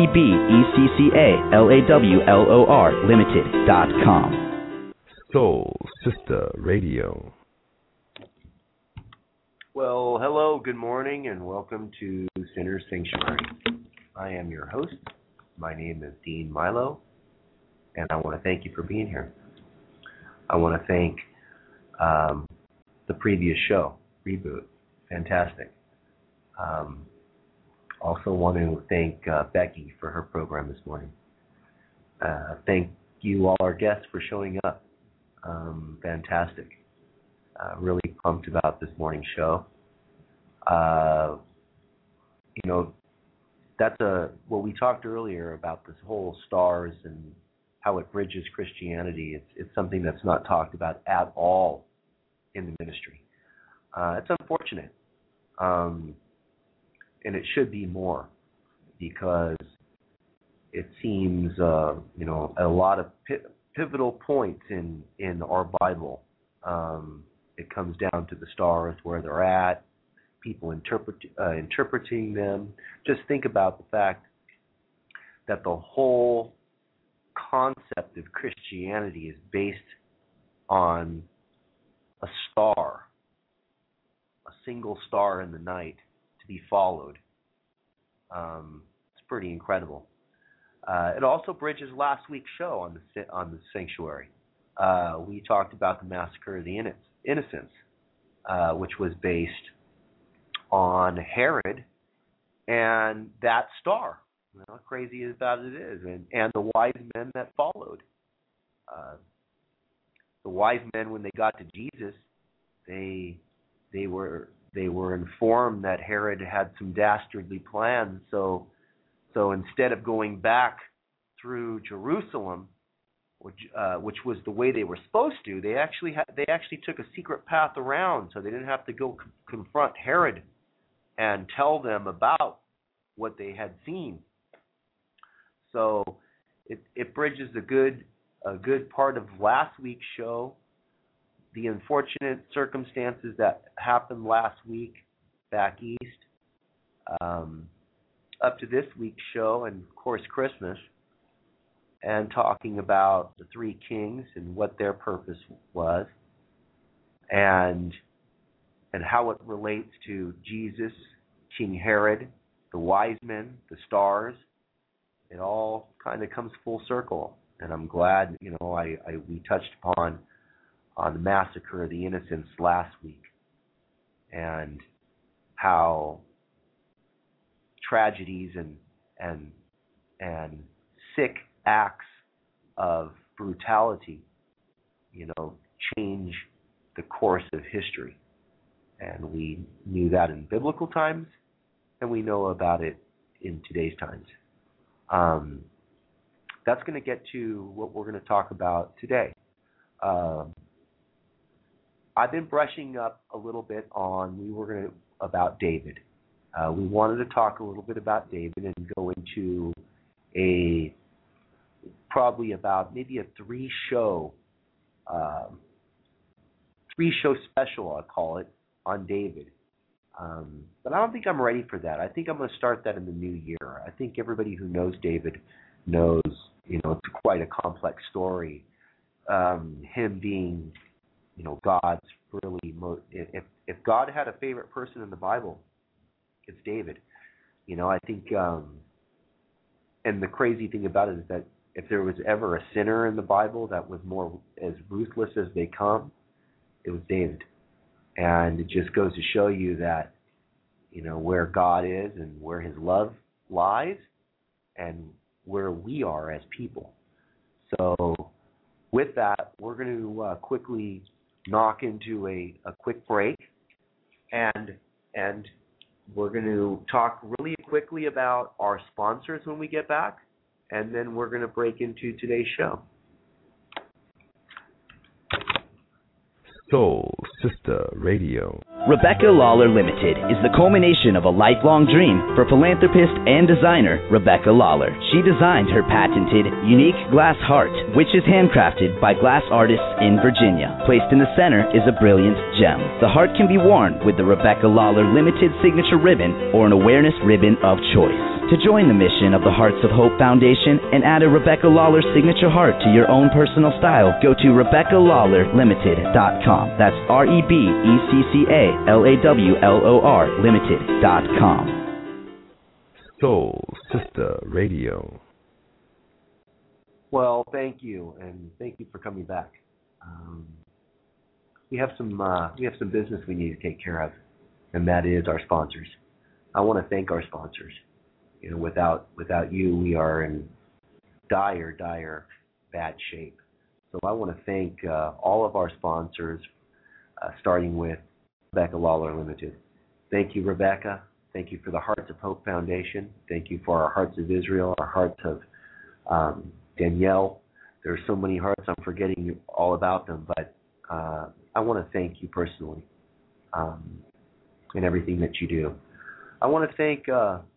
RebeccaLawlor Limited.com. Soul Sister Radio. Well, hello, good morning, and welcome to Sinner's Sanctuary. I am your host. My name is Dean Milo, and I want to thank you for being here. I want to thank the previous show, Reboot. Fantastic. Also want to thank Becky for her program this morning. Thank you all our guests for showing up. Fantastic. Really pumped about this morning's show. That's what we talked earlier about, this whole stars and how it bridges Christianity. It's something that's not talked about at all in the ministry. It's unfortunate, and it should be more, because it seems a lot of pivotal points in our Bible. It comes down to the stars, where they're at, people interpreting them. Just think about the fact that the whole concept of Christianity is based on a star, a single star in the night to be followed. It's pretty incredible. It also bridges last week's show on the sanctuary. We talked about the massacre of the innocents, which was based on Herod and that star. You know, how crazy about it is, and the wise men that followed. The wise men, when they got to Jesus, they were informed that Herod had some dastardly plans. So instead of going back through Jerusalem, which was the way they were supposed to, they actually took a secret path around, so they didn't have to go confront Herod and tell them about what they had seen. So it bridges a good part of last week's show, the unfortunate circumstances that happened last week back east, up to this week's show, and of course Christmas, and talking about the three kings and what their purpose was, and how it relates to Jesus, King Herod, the wise men, the stars. It all kind of comes full circle, and I'm glad, we touched upon the massacre of the innocents last week, and how tragedies and sick acts of brutality, change the course of history. And we knew that in biblical times, and we know about it in today's times. That's going to get to what we're going to talk about today. I've been brushing up a little bit about David. We wanted to talk a little bit about David and go into probably about maybe a three-show special, I'll call it, on David. But I don't think I'm ready for that. I think I'm going to start that in the new year. I think everybody who knows David knows, it's quite a complex story. Him being, God's really, if God had a favorite person in the Bible, it's David. I think, and the crazy thing about it is that if there was ever a sinner in the Bible that was more as ruthless as they come, it was David. And it just goes to show you that, where God is and where his love lies and where we are as people. So with that, we're going to quickly knock into a quick break, and we're going to talk really quickly about our sponsors when we get back, and then we're going to break into today's show. Soul Sister Radio. Rebecca Lawler Limited is the culmination of a lifelong dream for philanthropist and designer Rebecca Lawler. She designed her patented, unique glass heart, which is handcrafted by glass artists in Virginia. Placed in the center is a brilliant gem. The heart can be worn with the Rebecca Lawler Limited signature ribbon or an awareness ribbon of choice. To join the mission of the Hearts of Hope Foundation and add a Rebecca Lawler signature heart to your own personal style, go to RebeccaLawlerLimited.com. That's RebeccaLawlor Limited.com. Soul Sister Radio. Well, thank you, and thank you for coming back. We have some business we need to take care of, and that is our sponsors. I want to thank our sponsors. Without you, we are in dire bad shape. So I want to thank all of our sponsors, starting with Rebecca Lawler Limited. Thank you, Rebecca. Thank you for the Hearts of Hope Foundation. Thank you for our Hearts of Israel, our Hearts of Danielle. There are so many hearts, I'm forgetting all about them, but I want to thank you personally in everything that you do. I want to thank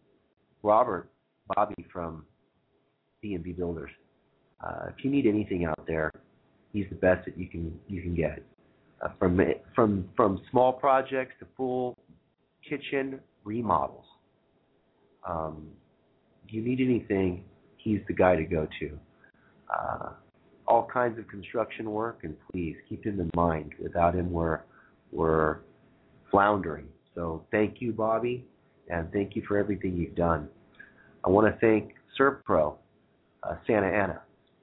Bobby from D&B Builders. If you need anything out there, he's the best that you can get. From small projects to full kitchen remodels. If you need anything, he's the guy to go to. All kinds of construction work, and please keep him in mind. Without him, we're floundering. So thank you, Bobby, and thank you for everything you've done. I want to thank ServPro, Santa Ana,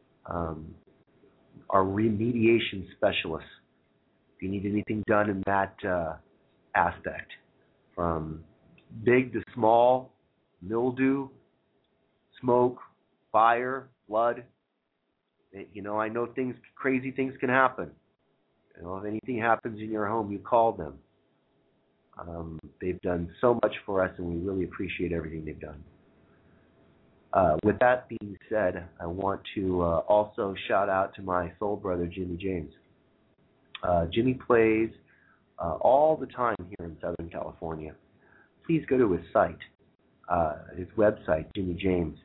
our remediation specialists. If you need anything done in that aspect, from big to small, mildew, smoke, fire, flood, I know crazy things can happen. If anything happens in your home, you call them. They've done so much for us, and we really appreciate everything they've done. With that being said, I want to also shout out to my soul brother, Jimmy James. Jimmy plays all the time here in Southern California. Please go to his site, his website, Jimmy James.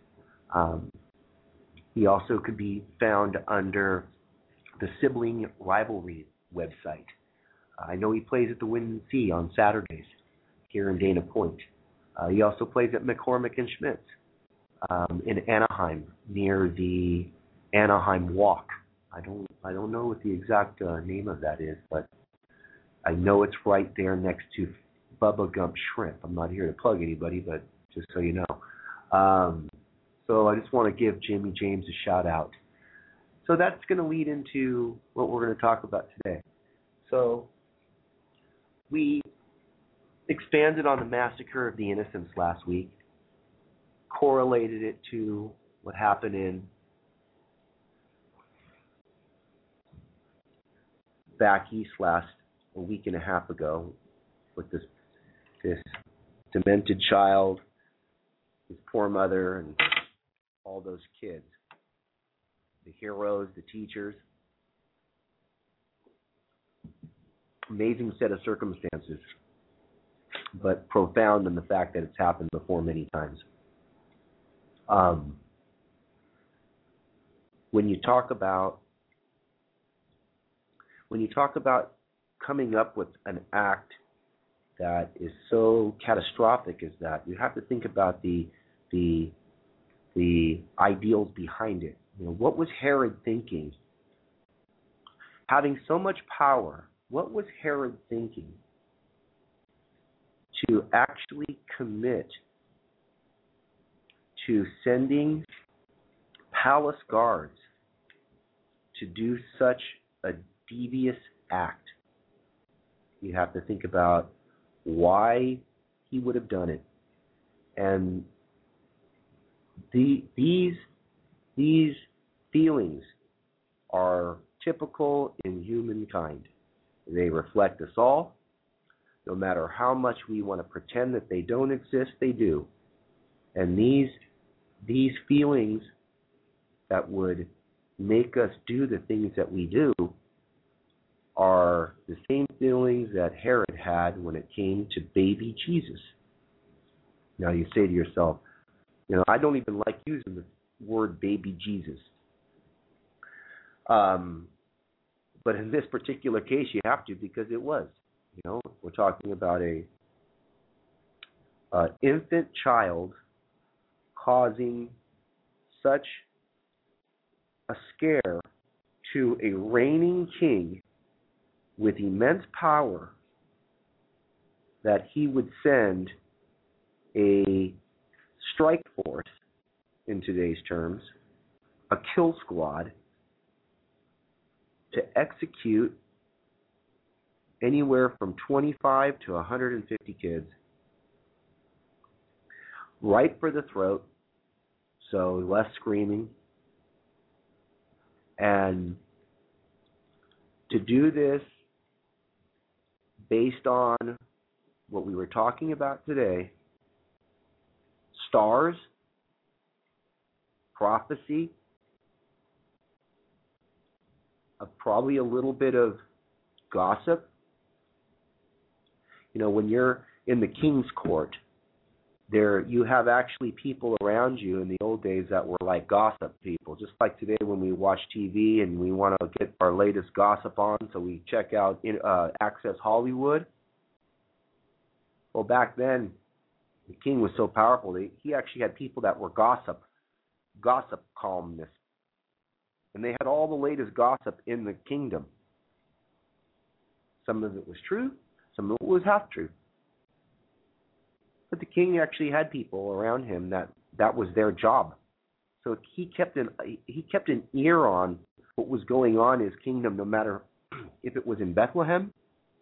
He also could be found under the Sibling Rivalry website. I know he plays at the Wind & Sea on Saturdays here in Dana Point. He also plays at McCormick and Schmitz in Anaheim, near the Anaheim Walk. I don't know what the exact name of that is, but I know it's right there next to Bubba Gump Shrimp. I'm not here to plug anybody, but just so you know. So I just want to give Jimmy James a shout out. So that's going to lead into what we're going to talk about today. So we expanded on the massacre of the innocents last week, correlated it to what happened in back east a week and a half ago with this demented child, his poor mother, and all those kids, the heroes, the teachers. Amazing set of circumstances, but profound in the fact that it's happened before many times. When you talk about coming up with an act that is so catastrophic as that, you have to think about the ideals behind it. What was Herod thinking? Having so much power, what was Herod thinking to actually commit to sending palace guards to do such a devious act? You have to think about why he would have done it. And these feelings are typical in humankind. They reflect us all. No matter how much we want to pretend that they don't exist, they do. And these feelings that would make us do the things that we do are the same feelings that Herod had when it came to baby Jesus. Now you say to yourself, I don't even like using the word baby Jesus. But in this particular case, you have to, because it was. We're talking about a infant child causing such a scare to a reigning king with immense power that he would send a strike force, in today's terms, a kill squad, to execute anywhere from 25 to 150 kids, right for the throat, so less screaming, and to do this based on what we were talking about today: stars, prophecy, probably a little bit of gossip. When you're in the king's court, there you have actually people around you in the old days that were like gossip people, just like today when we watch TV and we want to get our latest gossip on, so we check out Access Hollywood. Well, back then, the king was so powerful, he actually had people that were gossip columnists. And they had all the latest gossip in the kingdom. Some of it was true, some of it was half true. But the king actually had people around him that was their job. So he kept an ear on what was going on in his kingdom, no matter if it was in Bethlehem,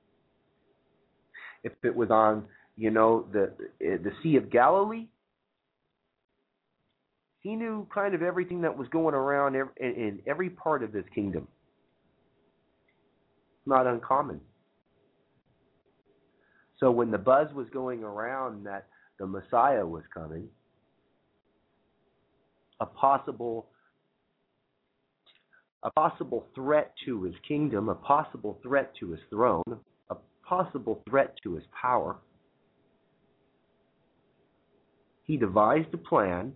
if it was on, the Sea of Galilee. He knew kind of everything that was going around in every part of his kingdom. Not uncommon. So when the buzz was going around that the Messiah was coming, a possible threat to his kingdom, a possible threat to his throne, a possible threat to his power, he devised a plan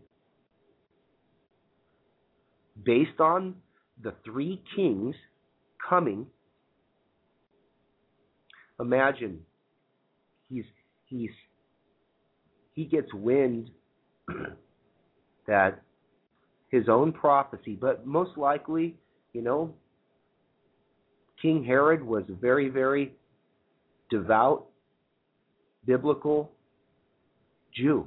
based on the three kings coming. Imagine he gets wind that his own prophecy, but most likely, King Herod was a very, very devout, biblical Jew.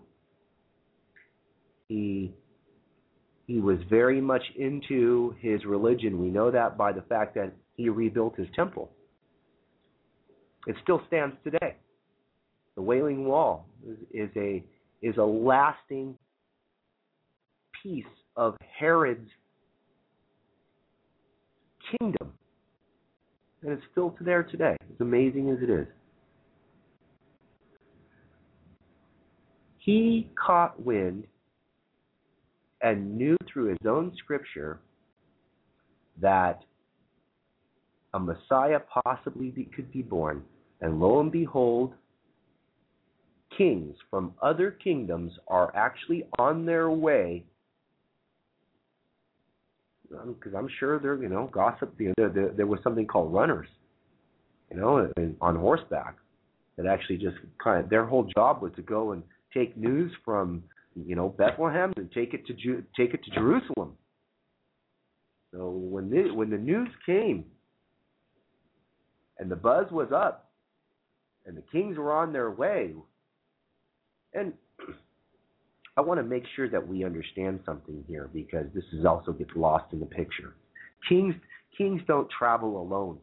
He was very much into his religion. We know that by the fact that he rebuilt his temple. It still stands today. The Wailing Wall is a lasting piece of Herod's kingdom. And it's still there today, as amazing as it is. He caught wind and knew through his own scripture that a Messiah possibly could be born. And lo and behold, kings from other kingdoms are actually on their way, because I'm sure they're, gossip. There was something called runners, on horseback, that actually just their whole job was to go and take news from, Bethlehem and take it to Jerusalem. So when the news came and the buzz was up and the kings were on their way, and I want to make sure that we understand something here, because this also gets lost in the picture. Kings don't travel alone.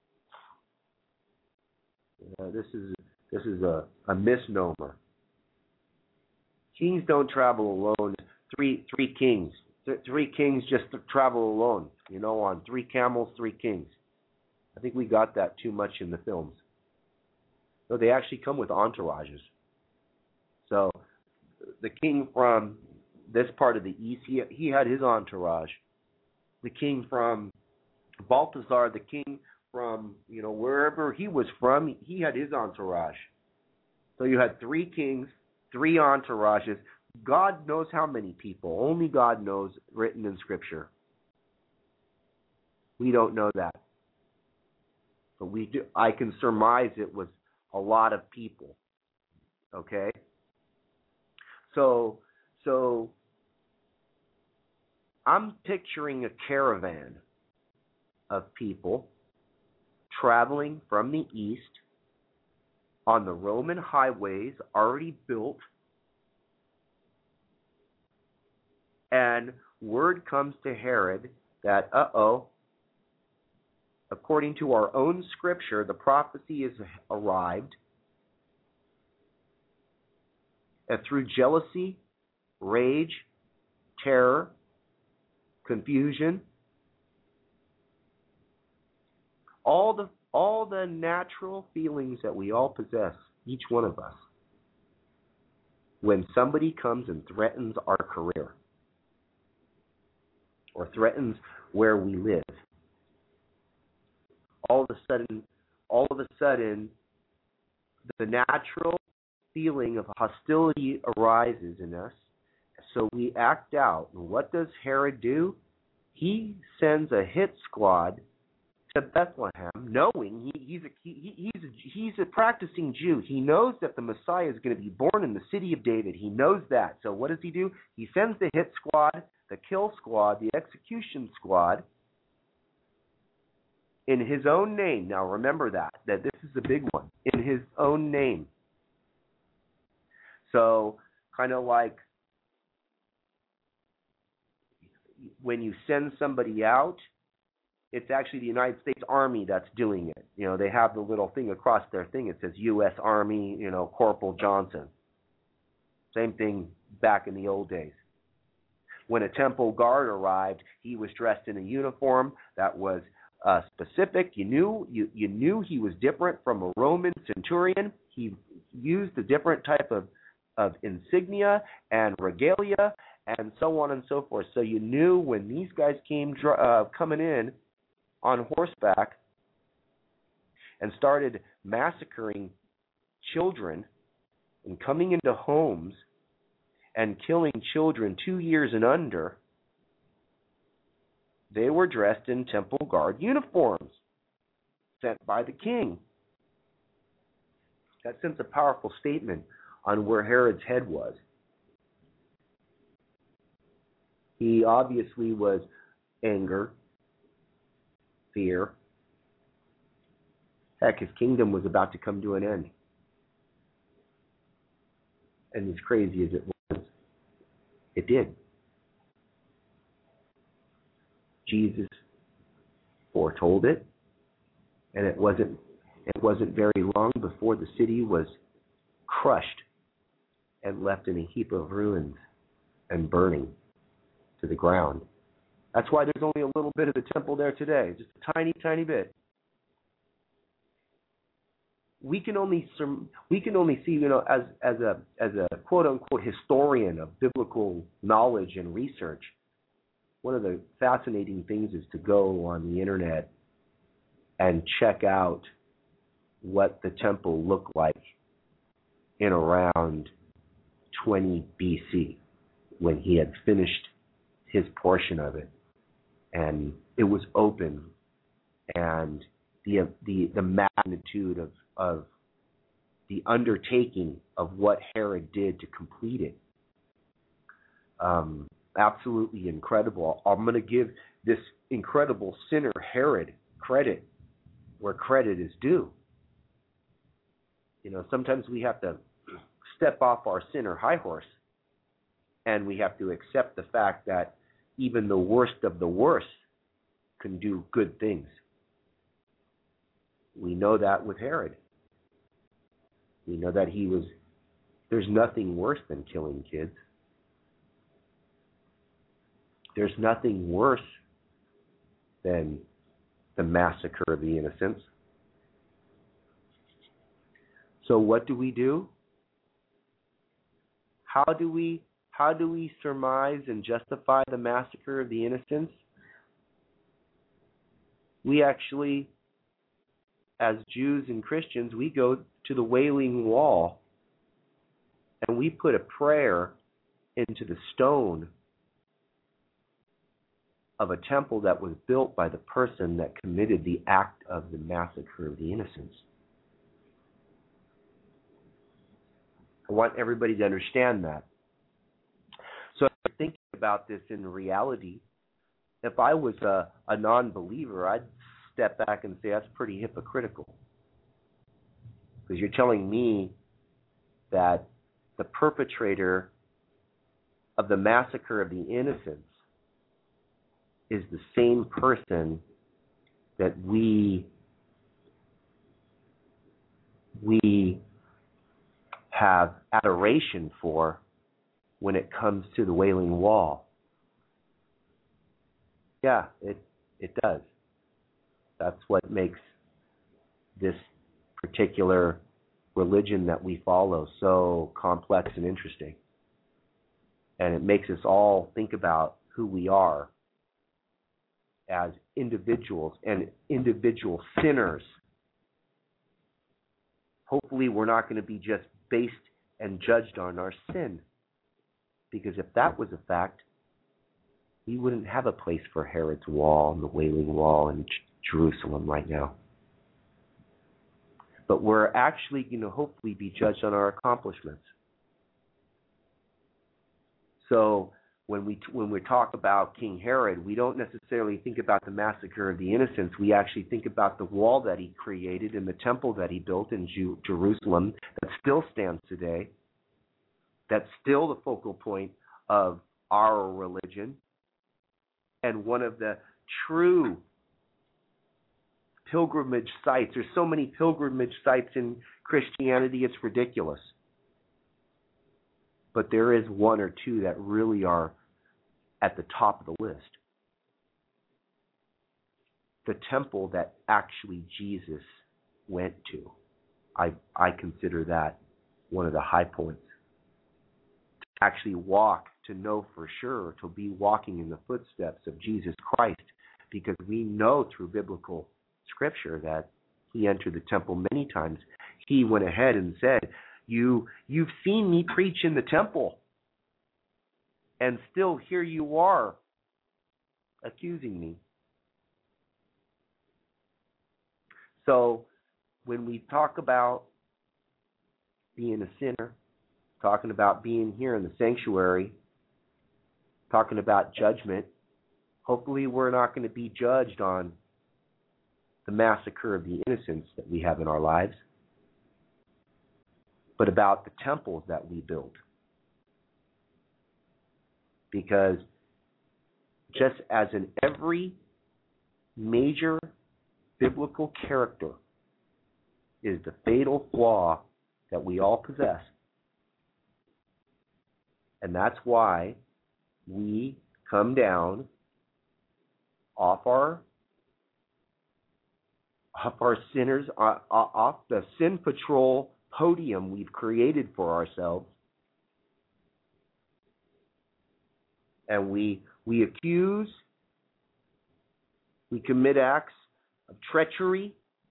This is a misnomer. Kings don't travel alone. Three kings just travel alone. On 3 camels, 3 kings. I think we got that too much in the films. No, they actually come with entourages. So the king from this part of the east, he had his entourage. The king from Balthazar, the king from, wherever he was from, he had his entourage. So you had 3 kings, 3 entourages. God knows how many people. Only God knows, written in Scripture. We don't know that. But we do. I can surmise it was a lot of people. Okay? So I'm picturing a caravan of people traveling from the east on the Roman highways already built, and word comes to Herod that, according to our own scripture, the prophecy has arrived. And through jealousy, rage, terror, confusion, all the natural feelings that we all possess, each one of us, when somebody comes and threatens our career or threatens where we live, all of a sudden, the natural feeling of hostility arises in us, so we act out. And what does Herod do? He sends a hit squad to Bethlehem, knowing he's a practicing Jew. He knows that the Messiah is going to be born in the city of David. He knows that. So what does he do? He sends the hit squad, the kill squad, the execution squad in his own name. Now remember that this is the big one. In his own name. So kind of like when you send somebody out, it's actually the United States Army that's doing it. You know, they have the little thing across their thing. It says U.S. Army, you know, Corporal Johnson. Same thing back in the old days. When a temple guard arrived, he was dressed in a uniform that was specific. You knew he was different from a Roman centurion. He used a different type of insignia and regalia and so on and so forth. So you knew when these guys came coming in on horseback and started massacring children and coming into homes and killing children 2 years and under, they were dressed in temple guard uniforms sent by the king. That sends a powerful statement on where Herod's head was. He obviously was anger, fear. Heck, his kingdom was about to come to an end. And as crazy as it was, it did. Jesus foretold it, and it wasn't very long before the city was crushed and left in a heap of ruins and burning to the ground. That's why there's only a little bit of the temple there today, just a tiny, tiny bit. We can only see, you know, as a quote unquote historian of biblical knowledge and research. One of the fascinating things is to go on the internet and check out what the temple looked like in around 20 BC when he had finished his portion of it, and it was open, and the magnitude of the undertaking of what Herod did to complete it. Absolutely incredible. I'm going to give this incredible sinner Herod credit where credit is due. You know, sometimes we have to step off our sinner high horse, and we have to accept the fact that even the worst of the worst can do good things. We know that with Herod. We know that there's nothing worse than killing kids. There's nothing worse than the massacre of the innocents. So what do? How do we surmise and justify the massacre of the innocents? We actually, as Jews and Christians, we go to the Wailing Wall and we put a prayer into the stone of a temple that was built by the person that committed the act of the massacre of the innocents. I want everybody to understand that. So thinking about this in reality, if I was a non-believer, I'd step back and say that's pretty hypocritical. Because you're telling me that the perpetrator of the massacre of the innocents is the same person that we have adoration for when it comes to the Wailing Wall. Yeah, it does. That's what makes this particular religion that we follow so complex and interesting. And it makes us all think about who we are as individuals and individual sinners. Hopefully we're not going to be just based and judged on our sin. Because if that was a fact, we wouldn't have a place for Herod's Wall and the Wailing Wall and Jerusalem right now. But we're actually going to hopefully be judged on our accomplishments. So when we talk about King Herod, we don't necessarily think about the massacre of the innocents. We actually think about the wall that he created and the temple that he built in Jerusalem that still stands today. That's still the focal point of our religion and one of the true pilgrimage sites. There's so many pilgrimage sites in Christianity, it's ridiculous. But there is one or two that really are at the top of the list. The temple that actually Jesus went to. I consider that one of the high points. To actually walk, to know for sure, to be walking in the footsteps of Jesus Christ, because we know through biblical scripture that he entered the temple many times. He went ahead and said, You've seen me preach in the temple, and still here you are accusing me. So when we talk about being a sinner, talking about being here in the sanctuary, talking about judgment, hopefully we're not going to be judged on the massacre of the innocents that we have in our lives, but about the temples that we build. Because just as in every major biblical character is the fatal flaw that we all possess, and that's why we come down off our sinners, off the sin patrol podium we've created for ourselves, and we accuse, we commit acts of treachery,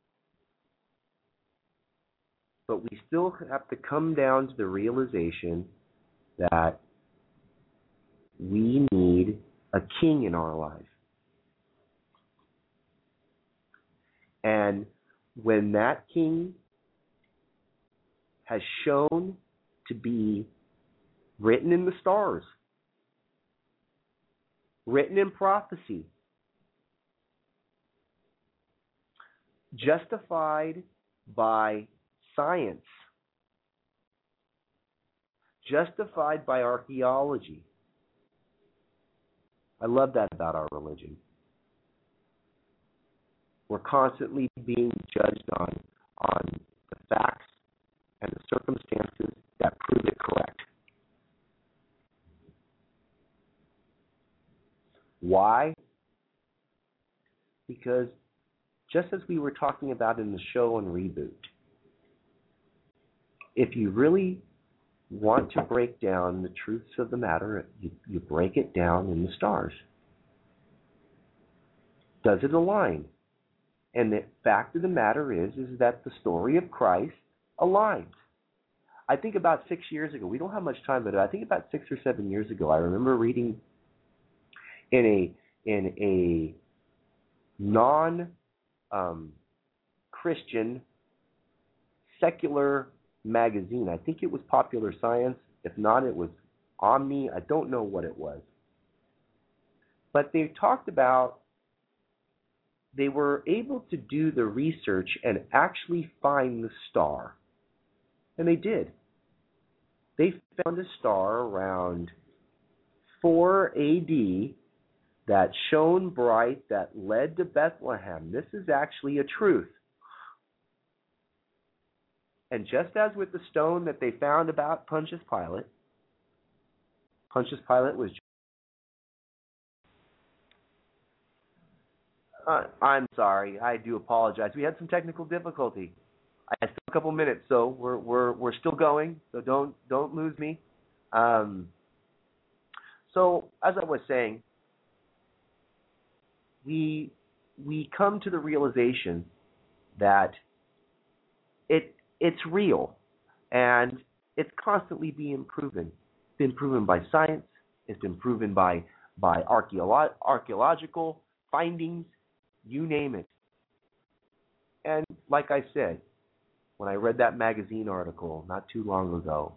but we still have to come down to the realization that we need a king in our life. And when that king has shown to be written in the stars, written in prophecy, justified by science, justified by archaeology. I love that about our religion. We're constantly being judged on the facts and the circumstances that prove it correct. Why? Because just as we were talking about in the show on Reboot, if you really want to break down the truths of the matter, you break it down in the stars. Does it align? And the fact of the matter is that the story of Christ aligns. I think about 6 years ago, we don't have much time, but I think about 6 or 7 years ago, I remember reading in a non-Christian secular magazine. I think it was Popular Science. If not, it was Omni. I don't know what it was. But they talked about they were able to do the research and actually find the star. And they did. They found a star around 4 AD that shone bright, that led to Bethlehem. This is actually a truth. And just as with the stone that they found about Pontius Pilate was... I'm sorry. I do apologize. We had some technical difficulty. I still have a couple minutes, so we're still going. So don't lose me. So as I was saying, we come to the realization that it's real, and it's constantly being proven. It's been proven by science. It's been proven by archaeological findings. You name it. And like I said, when I read that magazine article not too long ago,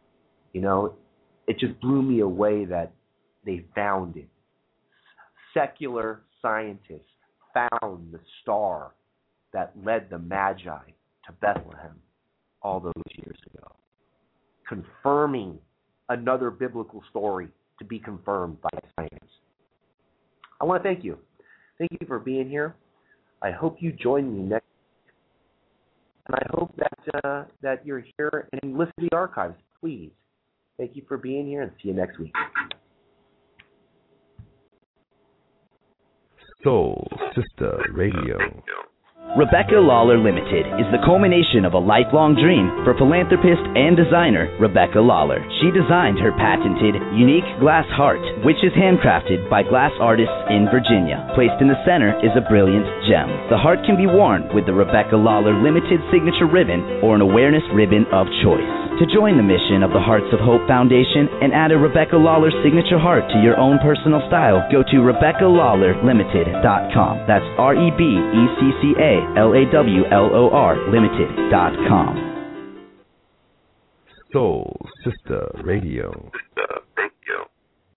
it just blew me away that they found it. Secular scientists found the star that led the Magi to Bethlehem all those years ago, confirming another biblical story to be confirmed by science. I want to thank you. Thank you for being here. I hope you join me next week. And I hope that you're here and listen to the archives, please. Thank you for being here, and see you next week. Soul Sister Radio. Rebecca Lawler Limited is the culmination of a lifelong dream for philanthropist and designer Rebecca Lawler. She designed her patented, unique glass heart, which is handcrafted by glass artists in Virginia. Placed in the center is a brilliant gem. The heart can be worn with the Rebecca Lawler Limited signature ribbon or an awareness ribbon of choice. To join the mission of the Hearts of Hope Foundation and add a Rebecca Lawler signature heart to your own personal style, go to RebeccaLawlerLimited.com. That's RebeccaLawler Limited.com. Soul Sister Radio.